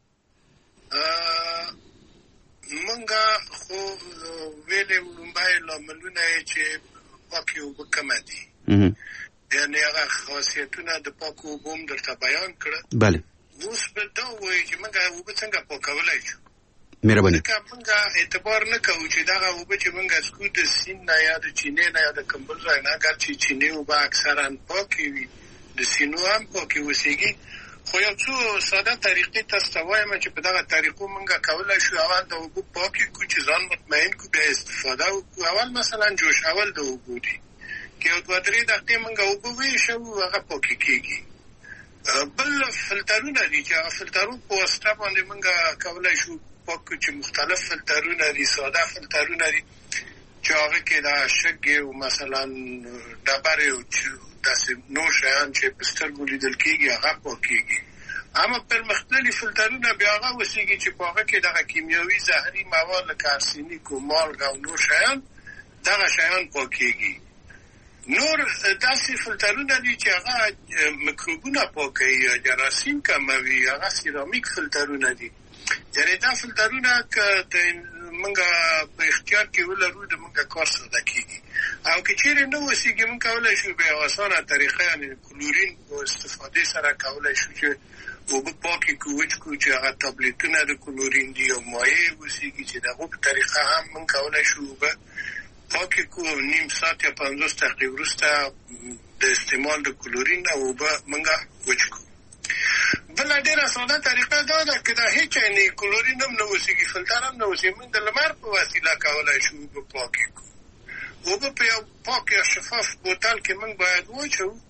مونږه خو ویلې لومبی لاملونه یې چې پاکې اوبه کمه دي، یعنې هغه خاصیتونه د پاکو اوبو هم درته بیان کړه. بله. اوس به دا ووایي چې موږ اوبه څنګه پاکولی شو. مهرباني. ځکه موږ اعتبار نه کوو چې دغه اوبه چې موږ څښو د سیند نه یا د چینې نه یا د کوم بل ځای نه، اګر چې چینې اوبه اکثرا پاکې وي، د سیندو هم پاکې اوسېږي. خو یو څو ساده طریقې تاسو ته وایم چې په دغه طریقو موږ کولی شو اول د اوبو پاکې کړو چې ځان مطمئن کړو، بیا استفاده وکړو. اول مثلا جوشول د اوبو دي، که یو دوه درې دقیقې موږ اوبه ویشوو هغه پاکې کېږي. بل فلټرونه دي چې هغه فلټرو په واسطه باندې موږ کولی شو پاک کړو، چې مختلف فلټرونه دي، ساده فلټرونه دي چې هغه کې دا شګې او مثلا ډبرې او داسې نور شیان چې په سترګو لیدل کېږي هغه پاکېږي. اما پرمختللي فلټرونه بیا هغه اوسېږي چې په هغه کې دغه کیمیاوي زهري مواد لکه ارسینیک او مالګه او نور شیان، دغه شیان پاکېږي. نور داسې فلټرونه دي چې هغه میکروبونه پاکوي یا جراثیم کموي، هغه سیرامیک فلټرونه دي. یعنې دا فلټرونه که د موږ په اختیار کې ولرو د موږ کار ساده کېږي. او که چیرې نه اوسېږي موږ کولی شو په یوه اسانه طریقه، یعنې کلورین په استفادې سره کولی شو چې اوبه پاکې کړو، وچ کړو، چې هغه تابلیتونه د کلورین دي او مایع اوسېږي چې د هغو په طریقه هم موږ کولی شو اوبه پاکې کړو. نیم ساعت یا پنځوس دقیقې وروسته د استعمال د کلورین نه اوبه موږ وچ کړو. بله ډېره ساده طریقه دا ده که دا هېڅ یعنې کلورین هم نه اوسېږي، فلټر هم نه اوسېږي، موږ د لمر په وسیله کولی شو اوبه پاکې کړو. اوبه په یو پاک یا شفاف بوتل کې موږ باید واچوو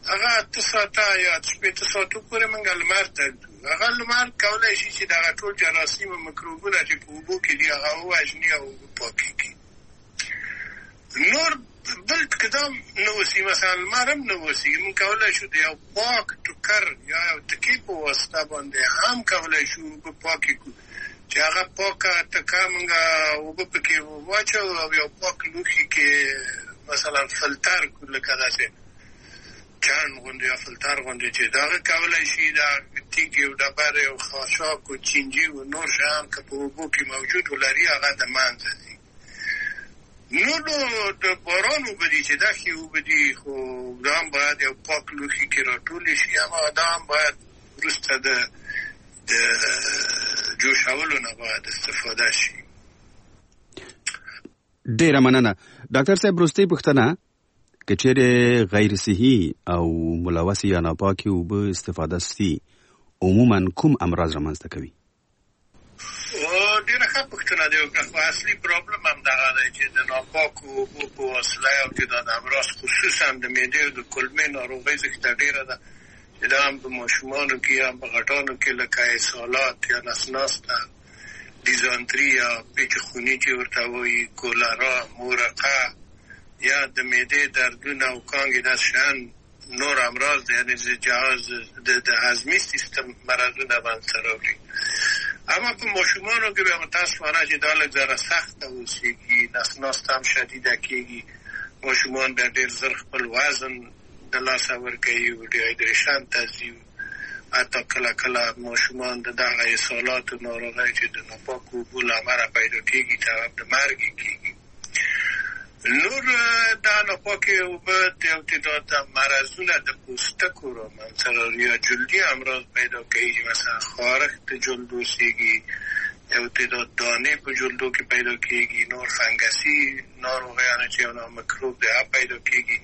هغه تساته یا شپږ ساعتو پورې موږ لمر ته هغه لمر کولای شي چې دا ټول جراثیم او میکروبونه چې په اوبو کې دي هغه وژني او پاکي کړي. نور بل قدم نو وسی مثلا لمرم نو وسی موږ کولای شو د یو پاک ټوکر یا یو تکي په واسطه باندې هم کولای شو په پاکي کو چې هغه پاکه تکه موږ اوبه پکې واچو او یو پاک لوښي کې مثلا فلتر کول کړه چان غونډه یا فلتر غونډه چې دا کولای شي دا تیږي او د بار او خاشاک او چینجی او نور شان که په اوبو کې موجود ولري هغه د منځ دي. نو نو د باران وبدي چې دا خي وبدي خو دا هم باید یو پاک لوښي کې راټول شي اما دا هم باید وروسته د د جوشولو نه باید استفاده شي. ډیره مننه ډاکټر صاحب. وروستۍ پوښتنه که چیرې غیر صحي او ملوث یا ناپاکې اوبه استفاده سي عموما کوم امراض رامنځته کوي؟ ډیره ښه پوښتنه ده. خو اصلي پرابلم هم دغه دی چې د ناپاکو اوبو په وسیله او چې دا د امراض خصوصا د معدې او د کولمې ناروغۍ څخه ډیره ده چې دا هم په ماشومانو کې هم په غټانو کې لکه اسهالات یا نسناسته دیزانتري یا پیچ خوني چې ورته وایي کولرا مورقه یا د معدې دردونه او کانګې دا شان نور امراض دی یعنی د جهاز د هضمي سیستم مرضونه باندې راوړي. اما په ماشومانو کې به متاسفانه چې دا لږ ذره سخته اوسېږي نسناسته هم شدیده کېږي ماشومان بیا ډېر زر خپل وزن د لاسه ورکوي او ډیهایدریشن ته ځي حتی کله کله ماشومان د دغه اسهالاتو ناروغۍ چې د ناپاکو اوبو له امله پیدا کېږي سبب د مرګ کېږي. نور دا ناپاکې اوبه د یو تعداد مرضونه د پوستکو رامنځته راوړي یا جلدي امراض پیدا کوي مثلا خارښ د جلد اوسېږي یو تعداد دانې په جلدو کې پیدا کېږي نور فنګسي ناروغیانې چې یو میکروب دی هغه پیدا کېږي.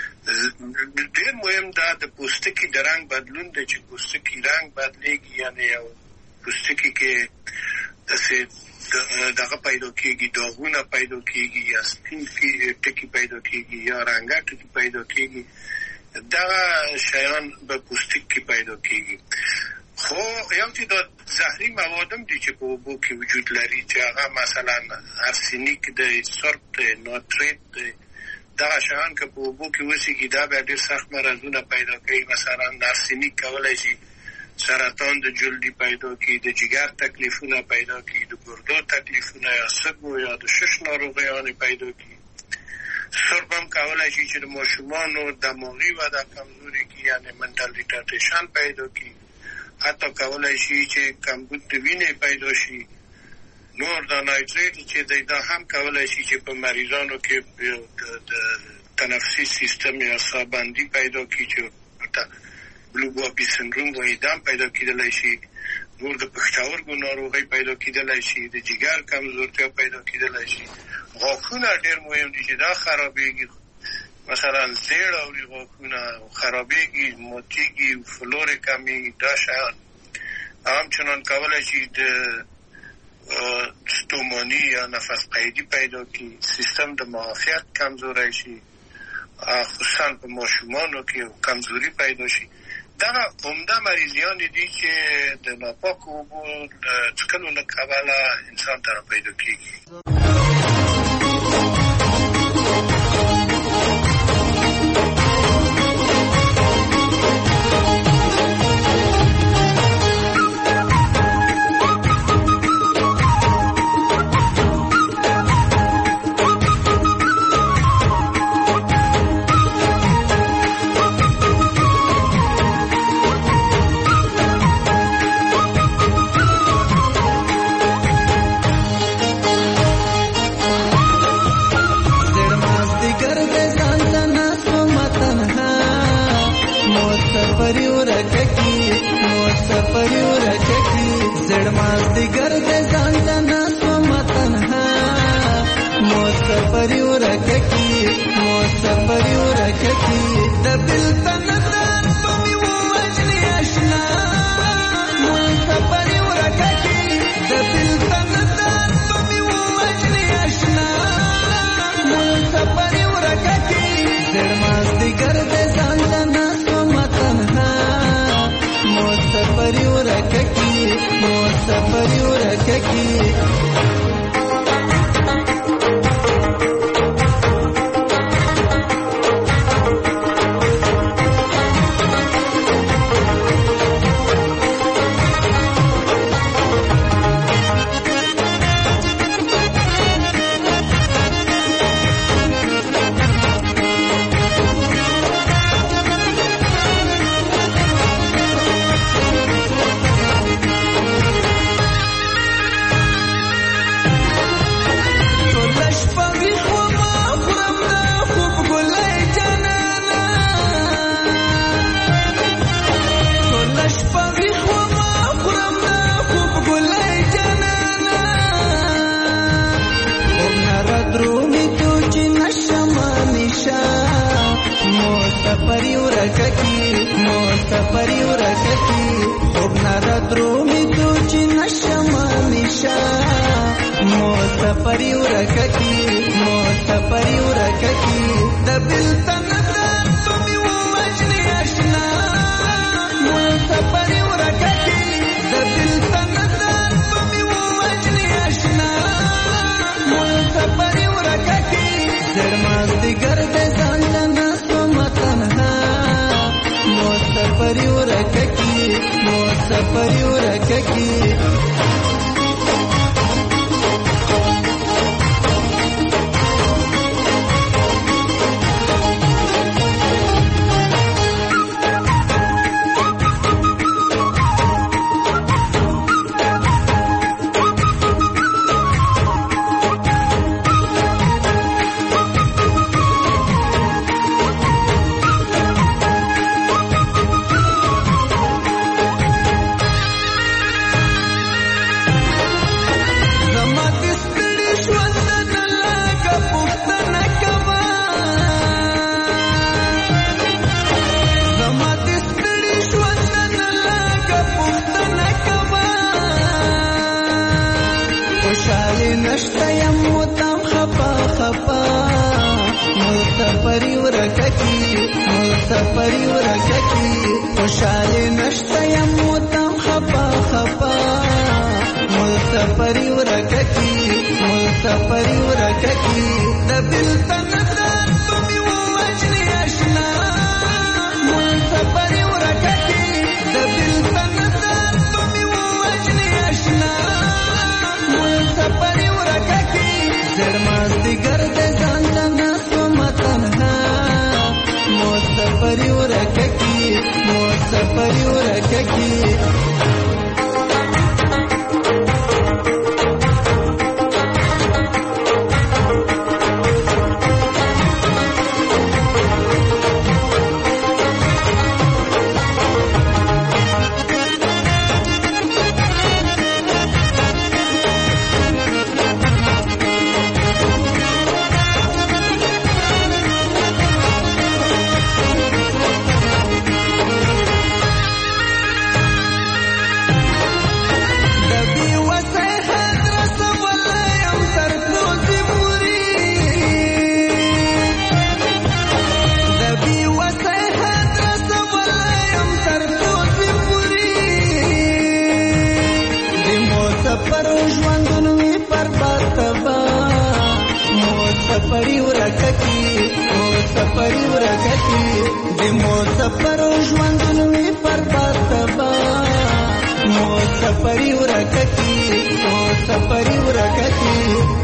ډېر مهم دا د پوستکي د رنګ بدلون دی چې پوستکي رنګ بدلېږي یعنې یو پوستکي کې داسې دغه پیدا کېږي داغونه پیدا کېږي یا سپین ټکي پیدا کېږي یا رنګه ټکي پیدا کېږي دغه شیان به پوستکي پیدا کېږي. خو یو چې دا زهري مواد هم دي چې په اوبو کې وجود لري چې هغه مثلا ارسنیک دی سرب دی ناتریت دی دغه شیان که په اوبو کې وسېږي دا بیا ډېر سخت مرضونه پیدا کوي. مثلا ارسنیک کولی شي سرطان د جلدی پیدا کی د جگر تکلیفونه پیدا کی د ګردو تکلیفونه یا سږو یا د شش ناروغیانې پیدا کی. سرب هم کولای شي چې د ماشومانو دماغي وده کمزوري کی یعنی منټل ریټارډیشن پیدا کی حتی کولای شي چې کمبود د وینې پیدا شي. نور د نایتریت چې دا هم کولای شي چې په مریضانو کې د تنفسي سیستم یا ساه پیدا کی چې بلوبابي سندروم وایي دا پیدا کېدلی شي. نور د پښتورګو ناروغۍ پیدا کېدلی شي د جګر کمزورتیا پیدا کېدلی شي. غاښونه ډېر مهم دي چې دا خرابېږي مثلا زیړ اوري غاښونه خرابېږي ماتېږي فلورې کمېږي دا شیان همچنان کولی شي د ستوماني یا نفس قیدي پیدا کړي سیستم د معافیت کمزوری شي خصوصا په ماشومانو کې کمزوري پیدا شي. دغه عمده مریضیان دي چې د ناپاکو اوبو څښلو له کبله انسان ته پیدا کېږي. Zed mas digar de zan ورککی سفری ورککی مو سفری ورککی خوب نردرو می تو چی نشم میشا مو سفری ورککی مو سفری ورککی دبل تندر تمی وجنی اشنا مو سفری ورککی دبل تندر تمی وجنی اشنا مو سفری ورککی زرماز دیگر دے زالنا سفری ورککی مو سفری ورککی سفری ورککی مو سفری ورککی خوشحالی نشتا یم موتم خپا خپا مو سفری ورککی مو سفری ورککی دبل تندر تمی وجنی اشنا مو سفری ورککی دبل تندر تمی وجنی اشنا مو سفری ورککی زرماز دیگر دے زندنا سفری ورککی مو سفری ورککی سفری ورککی مو سفری ورککی د مو سفر ژوندون وی پر پاتبا مو سفری ورککی مو سفری ورککی